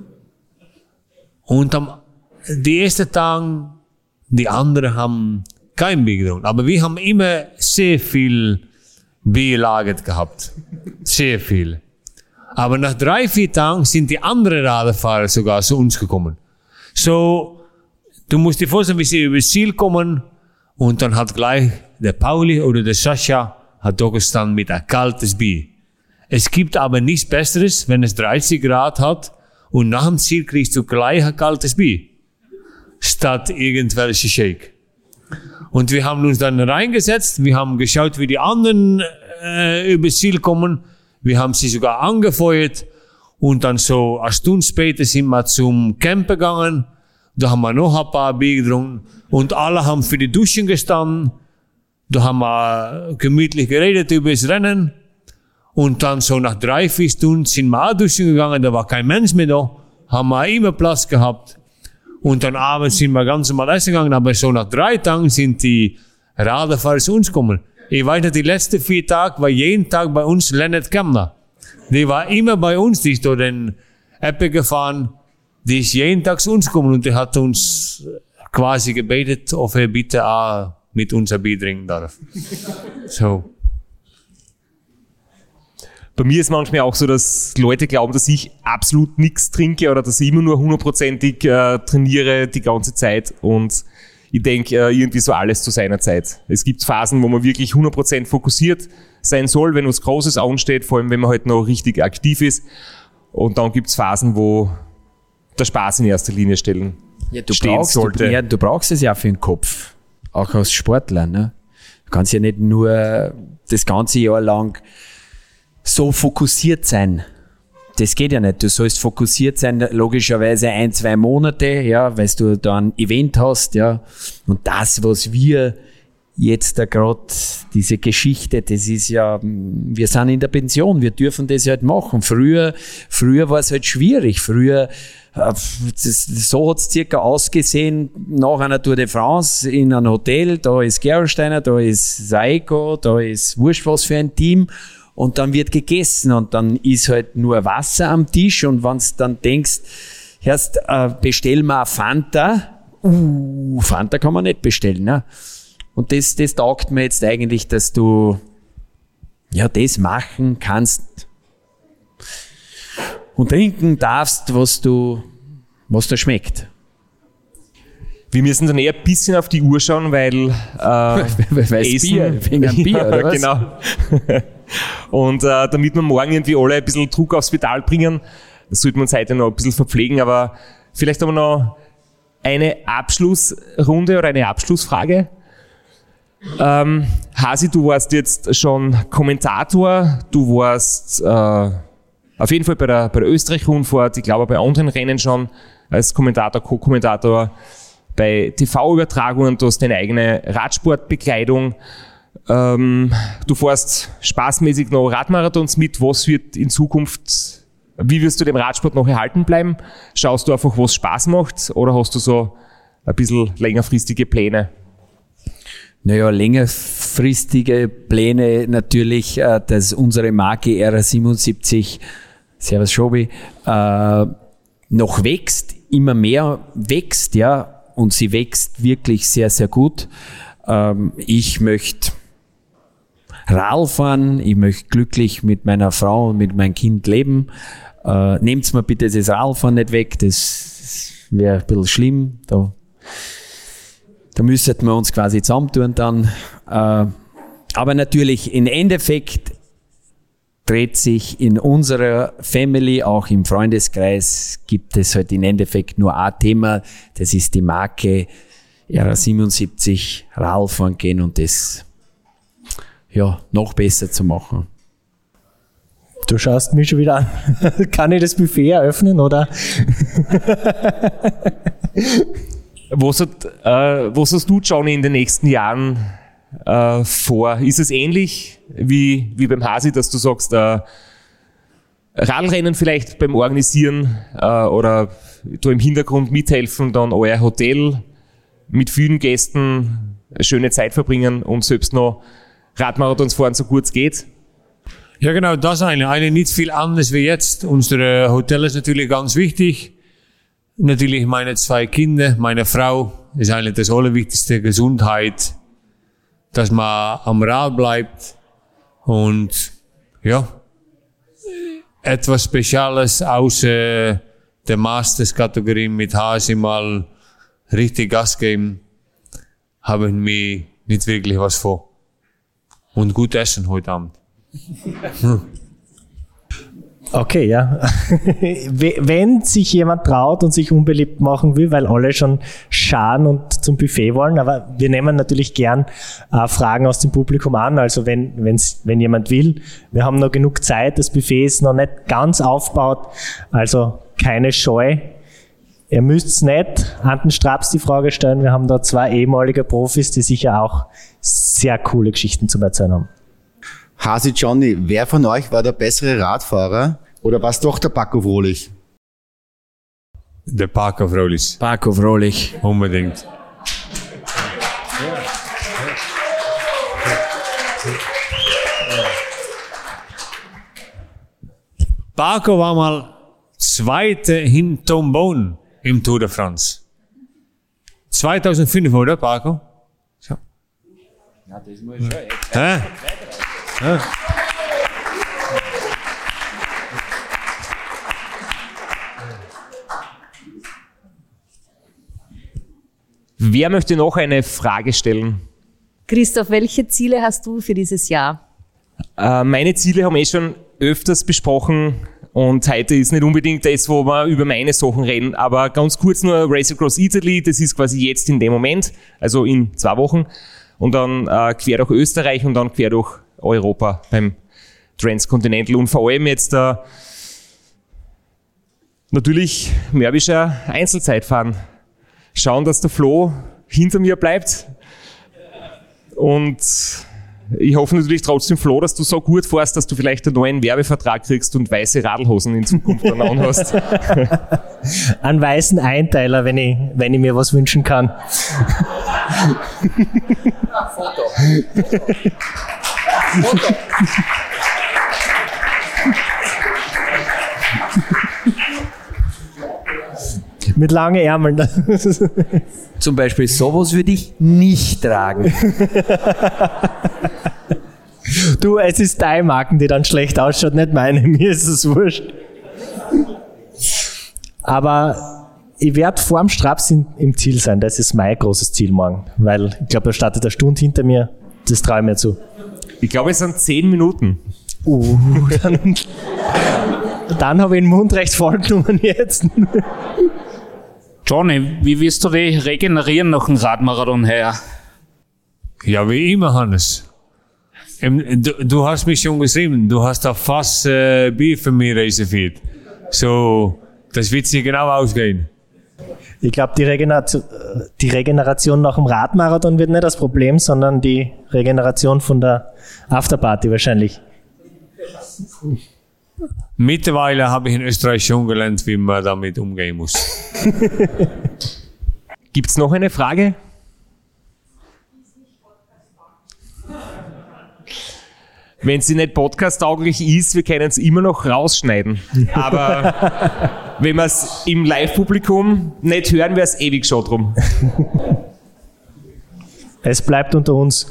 Und am, die ersten Tage, die anderen haben kein Bier getrunken. Aber wir haben immer sehr viel Bier gelagert gehabt. Sehr viel. Aber nach drei, vier Tagen sind die anderen Radfahrer sogar zu uns gekommen. So, du musst dir vorstellen, wie sie über das Ziel kommen und dann hat gleich der Pauli oder der Sascha hat da gestanden mit ein kaltes Bier. Es gibt aber nichts Besseres, wenn es dreißig Grad hat und nach dem Ziel kriegst du gleich ein kaltes Bier. Statt irgendwelche Shake. Und wir haben uns dann reingesetzt, wir haben geschaut, wie die anderen äh, übers Ziel kommen. Wir haben sie sogar angefeuert und dann so eine Stunde später sind wir zum Camp gegangen. Da haben wir noch ein paar Bier getrunken und alle haben für die Duschen gestanden. Da haben wir gemütlich geredet über das Rennen und dann so nach drei, vier Stunden sind wir auch duschen gegangen. Da war kein Mensch mehr da, haben wir immer Platz gehabt. Und dann abends sind wir ganz normal essen gegangen, aber so nach drei Tagen sind die Radfahrer zu uns gekommen. Ich weiß nicht, die letzten vier Tage war jeden Tag bei uns Lennart Kemner. Die war immer bei uns, die ist da den Epic gefahren, die ist jeden Tag zu uns gekommen und die hat uns quasi gebetet, ob er bitte auch mit uns ein Bier trinken darf. So. Bei mir ist manchmal auch so, dass Leute glauben, dass ich absolut nichts trinke oder dass ich immer nur hundertprozentig äh, trainiere die ganze Zeit und ich denke äh, irgendwie so alles zu seiner Zeit. Es gibt Phasen, wo man wirklich hundert Prozent fokussiert sein soll, wenn was Großes ansteht, vor allem wenn man halt noch richtig aktiv ist. Und dann gibt es Phasen, wo der Spaß in erster Linie stellen ja, du stehen brauchst, sollte. Du, ja, du brauchst es ja für den Kopf, auch als Sportler. Ne? Du kannst ja nicht nur das ganze Jahr lang so fokussiert sein. Das geht ja nicht. Du sollst fokussiert sein, logischerweise ein, zwei Monate, ja, weil du da ein Event hast, ja. Und das, was wir jetzt da gerade, diese Geschichte, das ist ja, wir sind in der Pension, wir dürfen das halt machen. Früher, früher war es halt schwierig. Früher, das, so hat es circa ausgesehen, nach einer Tour de France in einem Hotel, da ist Gerolsteiner, da ist Saiko, da ist wurscht was für ein Team. Und dann wird gegessen und dann ist halt nur Wasser am Tisch und wenn du dann denkst, erst äh, bestell mal Fanta, uh, Fanta kann man nicht bestellen, ne? Und das, das taugt mir jetzt eigentlich, dass du ja das machen kannst und trinken darfst, was du, was dir schmeckt. Wir müssen dann eher ein bisschen auf die Uhr schauen, weil äh, weil Essen, Bier, wegen einem Bier, ja, oder was? Genau. Und äh, damit wir morgen irgendwie alle ein bisschen Druck aufs Pedal bringen, sollten wir uns heute noch ein bisschen verpflegen, aber vielleicht haben wir noch eine Abschlussrunde oder eine Abschlussfrage. Ähm, Hasi, du warst jetzt schon Kommentator, du warst äh, auf jeden Fall bei der, bei der Österreich-Rundfahrt, ich glaube bei anderen Rennen schon als Kommentator, Co-Kommentator, bei T V-Übertragungen, du hast deine eigene Radsportbekleidung. Ähm, du fährst spaßmäßig noch Radmarathons mit. Was wird in Zukunft, wie wirst du dem Radsport noch erhalten bleiben? Schaust du einfach, was Spaß macht oder hast du so ein bisschen längerfristige Pläne? Naja, längerfristige Pläne natürlich, äh, dass unsere Marke R A siebenundsiebzig, Servus Schobi, äh, noch wächst, immer mehr wächst, ja, und sie wächst wirklich sehr, sehr gut. Ähm, ich möchte Radl fahren, ich möchte glücklich mit meiner Frau und mit meinem Kind leben. Äh, nehmt mir bitte das Radfahren nicht weg, das wäre ein bisschen schlimm. Da, da müssten wir uns quasi zusammentun dann. Äh, aber natürlich, im Endeffekt dreht sich in unserer Family, auch im Freundeskreis, gibt es halt im Endeffekt nur ein Thema, das ist die Marke R A siebenundsiebzig, Radfahren gehen und das ja, noch besser zu machen. Du schaust mich schon wieder an. Kann ich das Buffet eröffnen, oder? Was, hat, äh, was hast du, Johnny, in den nächsten Jahren äh, vor? Ist es ähnlich wie, wie beim Hasi, dass du sagst, äh, Radlrennen vielleicht beim Organisieren äh, oder da im Hintergrund mithelfen, dann euer Hotel mit vielen Gästen eine schöne Zeit verbringen und selbst noch Radmarathons fahren, so gut es geht? Ja, genau, das eine. Eine nicht viel anders wie jetzt. Unser Hotel ist natürlich ganz wichtig. Natürlich meine zwei Kinder, meine Frau ist eigentlich das Allerwichtigste, Gesundheit, dass man am Rad bleibt und ja, etwas Spezielles außer der Masters-Kategorie mit Hasi mal richtig Gas geben, habe ich mir nicht wirklich was vor. Und gut essen heute Abend. Okay, ja. Wenn sich jemand traut und sich unbeliebt machen will, weil alle schon scharen und zum Buffet wollen, aber wir nehmen natürlich gern äh, Fragen aus dem Publikum an, also wenn, wenn's, wenn jemand will. Wir haben noch genug Zeit, das Buffet ist noch nicht ganz aufgebaut, also keine Scheu. Ihr müsst nicht an den Straps die Frage stellen, wir haben da zwei ehemalige Profis, die sicher auch sehr coole Geschichten zu erzählen haben. Hasi, Johnny, wer von euch war der bessere Radfahrer oder war es doch der Paco Frohlich? Der Paco Frohlich. Paco Frohlich. Unbedingt. Paco war mal Zweiter hin Tom Bone im Tour de France. zweitausendfünf, oder, Paco? So. Ja, das muss schon echt. Hä? Ja. Wer möchte noch eine Frage stellen? Christoph, welche Ziele hast du für dieses Jahr? Äh, meine Ziele haben wir eh schon öfters besprochen und heute ist nicht unbedingt das, wo wir über meine Sachen reden, aber ganz kurz nur Race Across Italy, das ist quasi jetzt in dem Moment, also in zwei Wochen und dann äh, quer durch Österreich und dann quer durch Europa beim Transcontinental und vor allem jetzt äh, natürlich Mörvischer Einzelzeit fahren. Schauen, dass der Flo hinter mir bleibt und ich hoffe natürlich trotzdem, Flo, dass du so gut fährst, dass du vielleicht einen neuen Werbevertrag kriegst und weiße Radlhosen in Zukunft dann anhast. Einen weißen Einteiler, wenn ich, wenn ich mir was wünschen kann. Foto. Foto. Mit langen Ärmeln. Zum Beispiel sowas würde ich nicht tragen. Du, es ist deine Marken, die dann schlecht ausschaut, nicht meine. Mir ist es wurscht. Aber ich werde vor dem Straps in, im Ziel sein. Das ist mein großes Ziel morgen. Weil ich glaube, da startet eine Stunde hinter mir. Das traue ich mir zu. Ich glaube, es sind zehn Minuten. Uh, dann, dann habe ich den Mund recht voll genommen jetzt. Johnny, wie willst du dich regenerieren nach dem Radmarathon her? Ja, wie immer, Hannes. Du, du hast mich schon geschrieben, du hast da fast äh, Bier für mich reserviert. So, das wird sich genau ausgehen. Ich glaube, die Regeneration, die Regeneration nach dem Radmarathon wird nicht das Problem, sondern die Regeneration von der Afterparty wahrscheinlich. Mittlerweile habe ich in Österreich schon gelernt, wie man damit umgehen muss. Gibt es noch eine Frage? Wenn sie nicht podcast-tauglich ist, wir können es immer noch rausschneiden. Aber wenn wir es im Live-Publikum nicht hören, wäre es ewig schon drum. Es bleibt unter uns.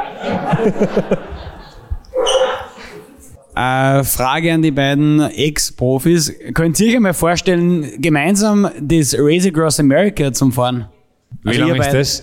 Äh, Frage an die beiden Ex-Profis. Könnt ihr euch einmal vorstellen, gemeinsam das Race Across America zum Fahren? Wie also lange ist das?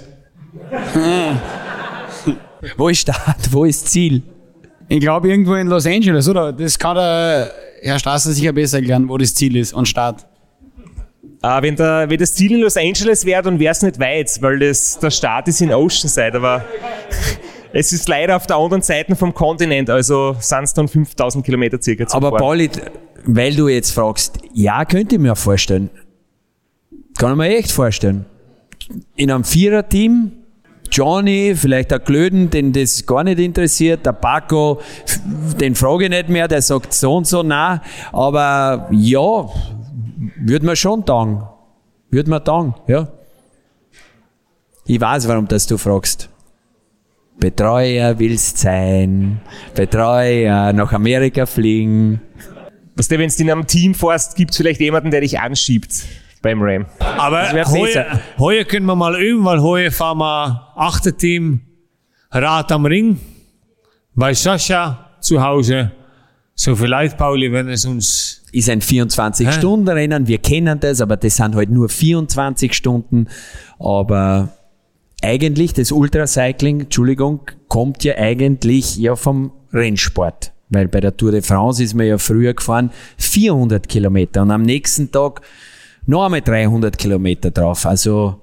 Wo ist Start? Wo ist Ziel? Ich glaube irgendwo in Los Angeles, oder? Das kann der Herr Strasser sicher besser erklären, wo das Ziel ist und Start. Äh, wenn, der, wenn das Ziel in Los Angeles wäre, dann wäre es nicht weit, weil das, der Start ist in Oceanside, aber es ist leider auf der anderen Seite vom Kontinent, also sind es dann fünftausend Kilometer circa zu Aber fahren. Pauli, weil du jetzt fragst, ja, könnte ich mir vorstellen. Kann ich mir echt vorstellen. In einem Vierer-Team, Johnny, vielleicht der Glöden, den das gar nicht interessiert, der Paco, den frage ich nicht mehr, der sagt so und so, nein, aber ja, Würde man schon taugen. Würde man taugen, ja. Ich weiß, warum das du fragst. Betreuer willst sein, Betreuer nach Amerika fliegen. Was du, wenn du in einem Team fährst, gibt es vielleicht jemanden, der dich anschiebt beim Ram. Aber heuer, heuer können wir mal üben, weil heuer fahren wir achte Team Rad am Ring bei Sascha zu Hause. So vielleicht, Pauli, wenn es uns... Ist ein vierundzwanzig-Stunden-Rennen, wir kennen das, aber das sind halt nur vierundzwanzig Stunden. Aber eigentlich das Ultracycling, Entschuldigung, kommt ja eigentlich ja vom Rennsport. Weil bei der Tour de France ist man ja früher gefahren vierhundert Kilometer und am nächsten Tag noch einmal dreihundert Kilometer drauf. Also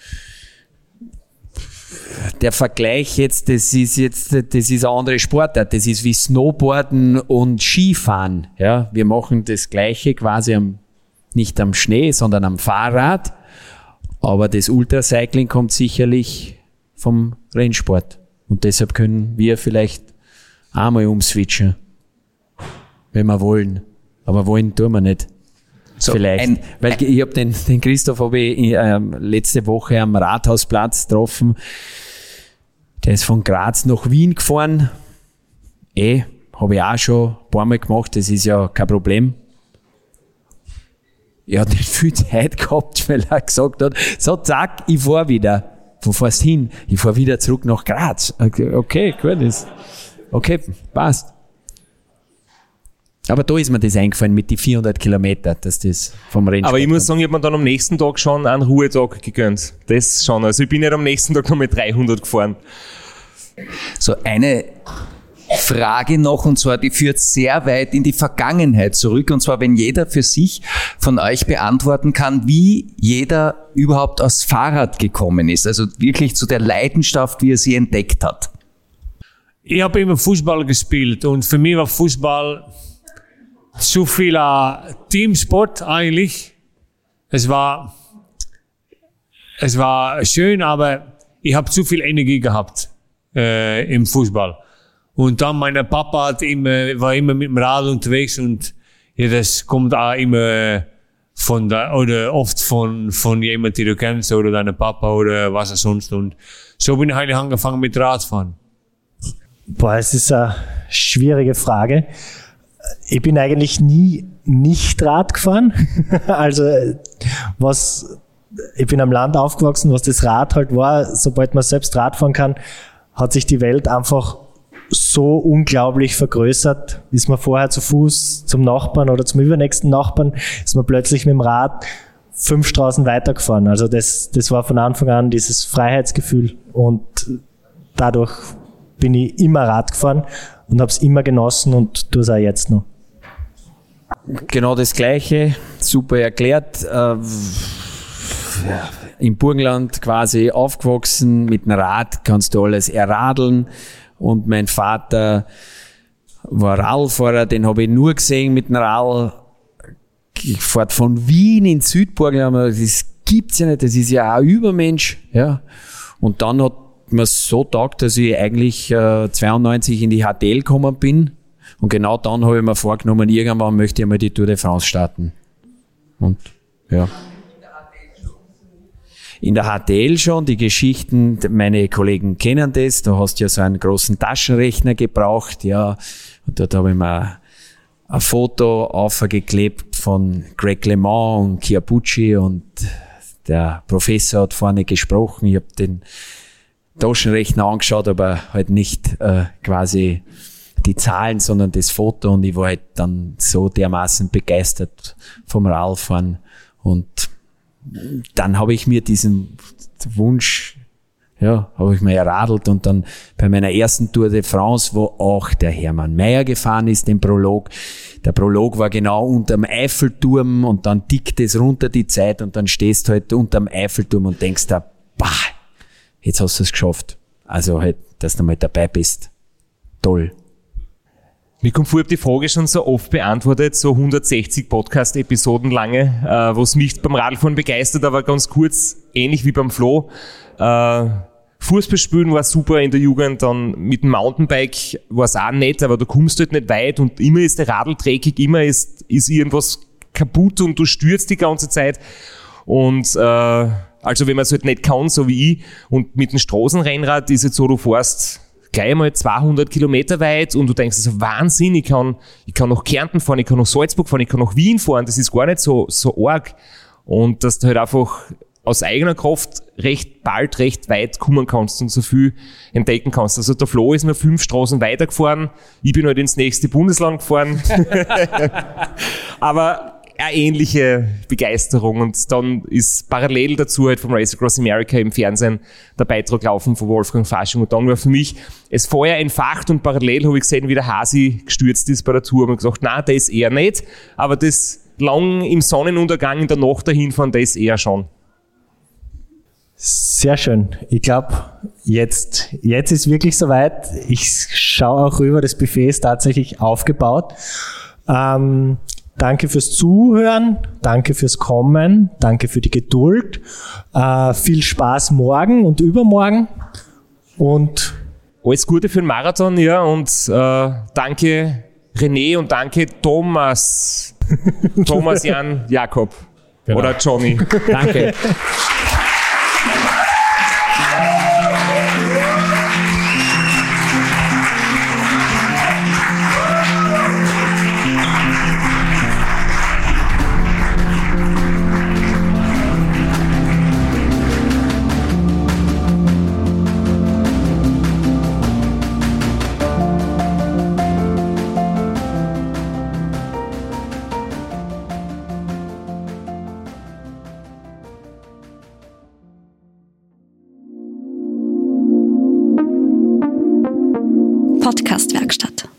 der Vergleich jetzt, das ist jetzt, das ist eine andere Sportart. Das ist wie Snowboarden und Skifahren. Ja, wir machen das Gleiche quasi am, nicht am Schnee, sondern am Fahrrad. Aber das Ultracycling kommt sicherlich vom Rennsport. Und deshalb können wir vielleicht einmal umswitchen, wenn wir wollen. Aber wollen tun wir nicht. So, vielleicht. Weil ich habe den, den Christoph habe ich äh, letzte Woche am Rathausplatz getroffen. Der ist von Graz nach Wien gefahren. Eh, habe ich auch schon ein paar Mal gemacht. Das ist ja kein Problem. Er hat nicht viel Zeit gehabt, weil er gesagt hat, so zack, ich fahr wieder. Wo fährst du hin? Ich fahr wieder zurück nach Graz. Okay, gut. Ist, okay, passt. Aber da ist mir das eingefallen mit die vierhundert Kilometer, dass das vom Rennsport. Aber ich muss sagen, ich habe mir dann am nächsten Tag schon einen Ruhetag gegönnt. Das schon. Also ich bin nicht am nächsten Tag noch mit dreihundert gefahren. So, eine Frage noch, und zwar, die führt sehr weit in die Vergangenheit zurück, und zwar, wenn jeder für sich von euch beantworten kann, wie jeder überhaupt aufs Fahrrad gekommen ist, also wirklich zu der Leidenschaft, wie er sie entdeckt hat. Ich habe immer Fußball gespielt und für mich war Fußball zu viel uh, Teamsport eigentlich. Es war, es war schön, aber ich habe zu viel Energie gehabt äh, im Fußball. Und dann mein Papa hat immer, war immer mit dem Rad unterwegs und ja, das kommt auch immer von da, oder oft von, von jemand, den du kennst, oder deinem Papa oder was auch sonst. Und so bin ich eigentlich angefangen mit Radfahren. Boah, es ist eine schwierige Frage. Ich bin eigentlich nie nicht Rad gefahren. Also, was, ich bin am Land aufgewachsen, was das Rad halt war, sobald man selbst Rad fahren kann, hat sich die Welt einfach so unglaublich vergrößert. Ist man vorher zu Fuß zum Nachbarn oder zum übernächsten Nachbarn, ist man plötzlich mit dem Rad fünf Straßen weitergefahren. Also das, das war von Anfang an dieses Freiheitsgefühl, und dadurch bin ich immer Rad gefahren und habe es immer genossen und tue es auch jetzt noch. Genau das Gleiche, super erklärt. Äh, im Burgenland quasi aufgewachsen, mit dem Rad kannst du alles erradeln. Und mein Vater war Radlfahrer, den habe ich nur gesehen mit dem Radl. Ich fahre von Wien in Südburgenland, das gibt's ja nicht, das ist ja auch ein Übermensch. Ja. Und dann hat mir so taugt, dass ich eigentlich äh, zweiundneunzig in die H T L gekommen bin. Und genau dann habe ich mir vorgenommen, irgendwann möchte ich einmal die Tour de France starten. Und ja. In der H T L schon, die Geschichten, meine Kollegen kennen das, da hast du ja so einen großen Taschenrechner gebraucht, ja, und dort habe ich mir ein Foto aufgeklebt von Greg LeMond und Chiappucci, und der Professor hat vorne gesprochen, ich habe den Taschenrechner angeschaut, aber halt nicht äh, quasi die Zahlen, sondern das Foto, und ich war halt dann so dermaßen begeistert vom Radfahren. Und dann habe ich mir diesen Wunsch, ja, habe ich mir erradelt, und dann bei meiner ersten Tour de France, wo auch der Hermann Mayer gefahren ist, den Prolog. Der Prolog war genau unterm Eiffelturm, und dann tickt es runter die Zeit, und dann stehst du halt unterm Eiffelturm und denkst da, bah, jetzt hast du es geschafft. Also halt, dass du mal dabei bist. Toll. Mir kommt vor, ich habe die Frage schon so oft beantwortet, so hundertsechzig Podcast-Episoden lange, äh, was mich beim Radfahren begeistert, aber ganz kurz, ähnlich wie beim Flo. Äh, Fußball spielen war super in der Jugend, dann mit dem Mountainbike war es auch nett, aber da kommst du halt nicht weit, und immer ist der Radl dreckig, immer ist, ist irgendwas kaputt und du stürzt die ganze Zeit. Und äh, also wenn man es halt nicht kann, so wie ich, und mit dem Straßenrennrad ist es so, du fährst gleich mal zweihundert Kilometer weit und du denkst, das ist Wahnsinn, ich kann, ich kann nach Kärnten fahren, ich kann nach Salzburg fahren, ich kann nach Wien fahren, das ist gar nicht so, so arg. Und dass du halt einfach aus eigener Kraft recht bald, recht weit kommen kannst und so viel entdecken kannst. Also der Flo ist nur fünf Straßen weitergefahren, ich bin halt ins nächste Bundesland gefahren. Aber eine ähnliche Begeisterung, und dann ist parallel dazu halt vom Race Across America im Fernsehen der Beitrag laufen von Wolfgang Fasching, und dann war für mich das Feuer entfacht, und parallel habe ich gesehen, wie der Hasi gestürzt ist bei der Tour, und gesagt, nein, das eher nicht, aber das lang im Sonnenuntergang in der Nacht dahin fahren, das eher schon. Sehr schön. Ich glaube, jetzt, jetzt ist wirklich soweit. Ich schaue auch rüber, das Buffet ist tatsächlich aufgebaut. Ähm, danke fürs Zuhören, danke fürs Kommen, danke für die Geduld. Äh, viel Spaß morgen und übermorgen. Und alles Gute für den Marathon, ja, und äh, danke René und danke Thomas. Thomas Jan Jakob. Genau. Oder Johnny. Danke. Podcast-Werkstatt.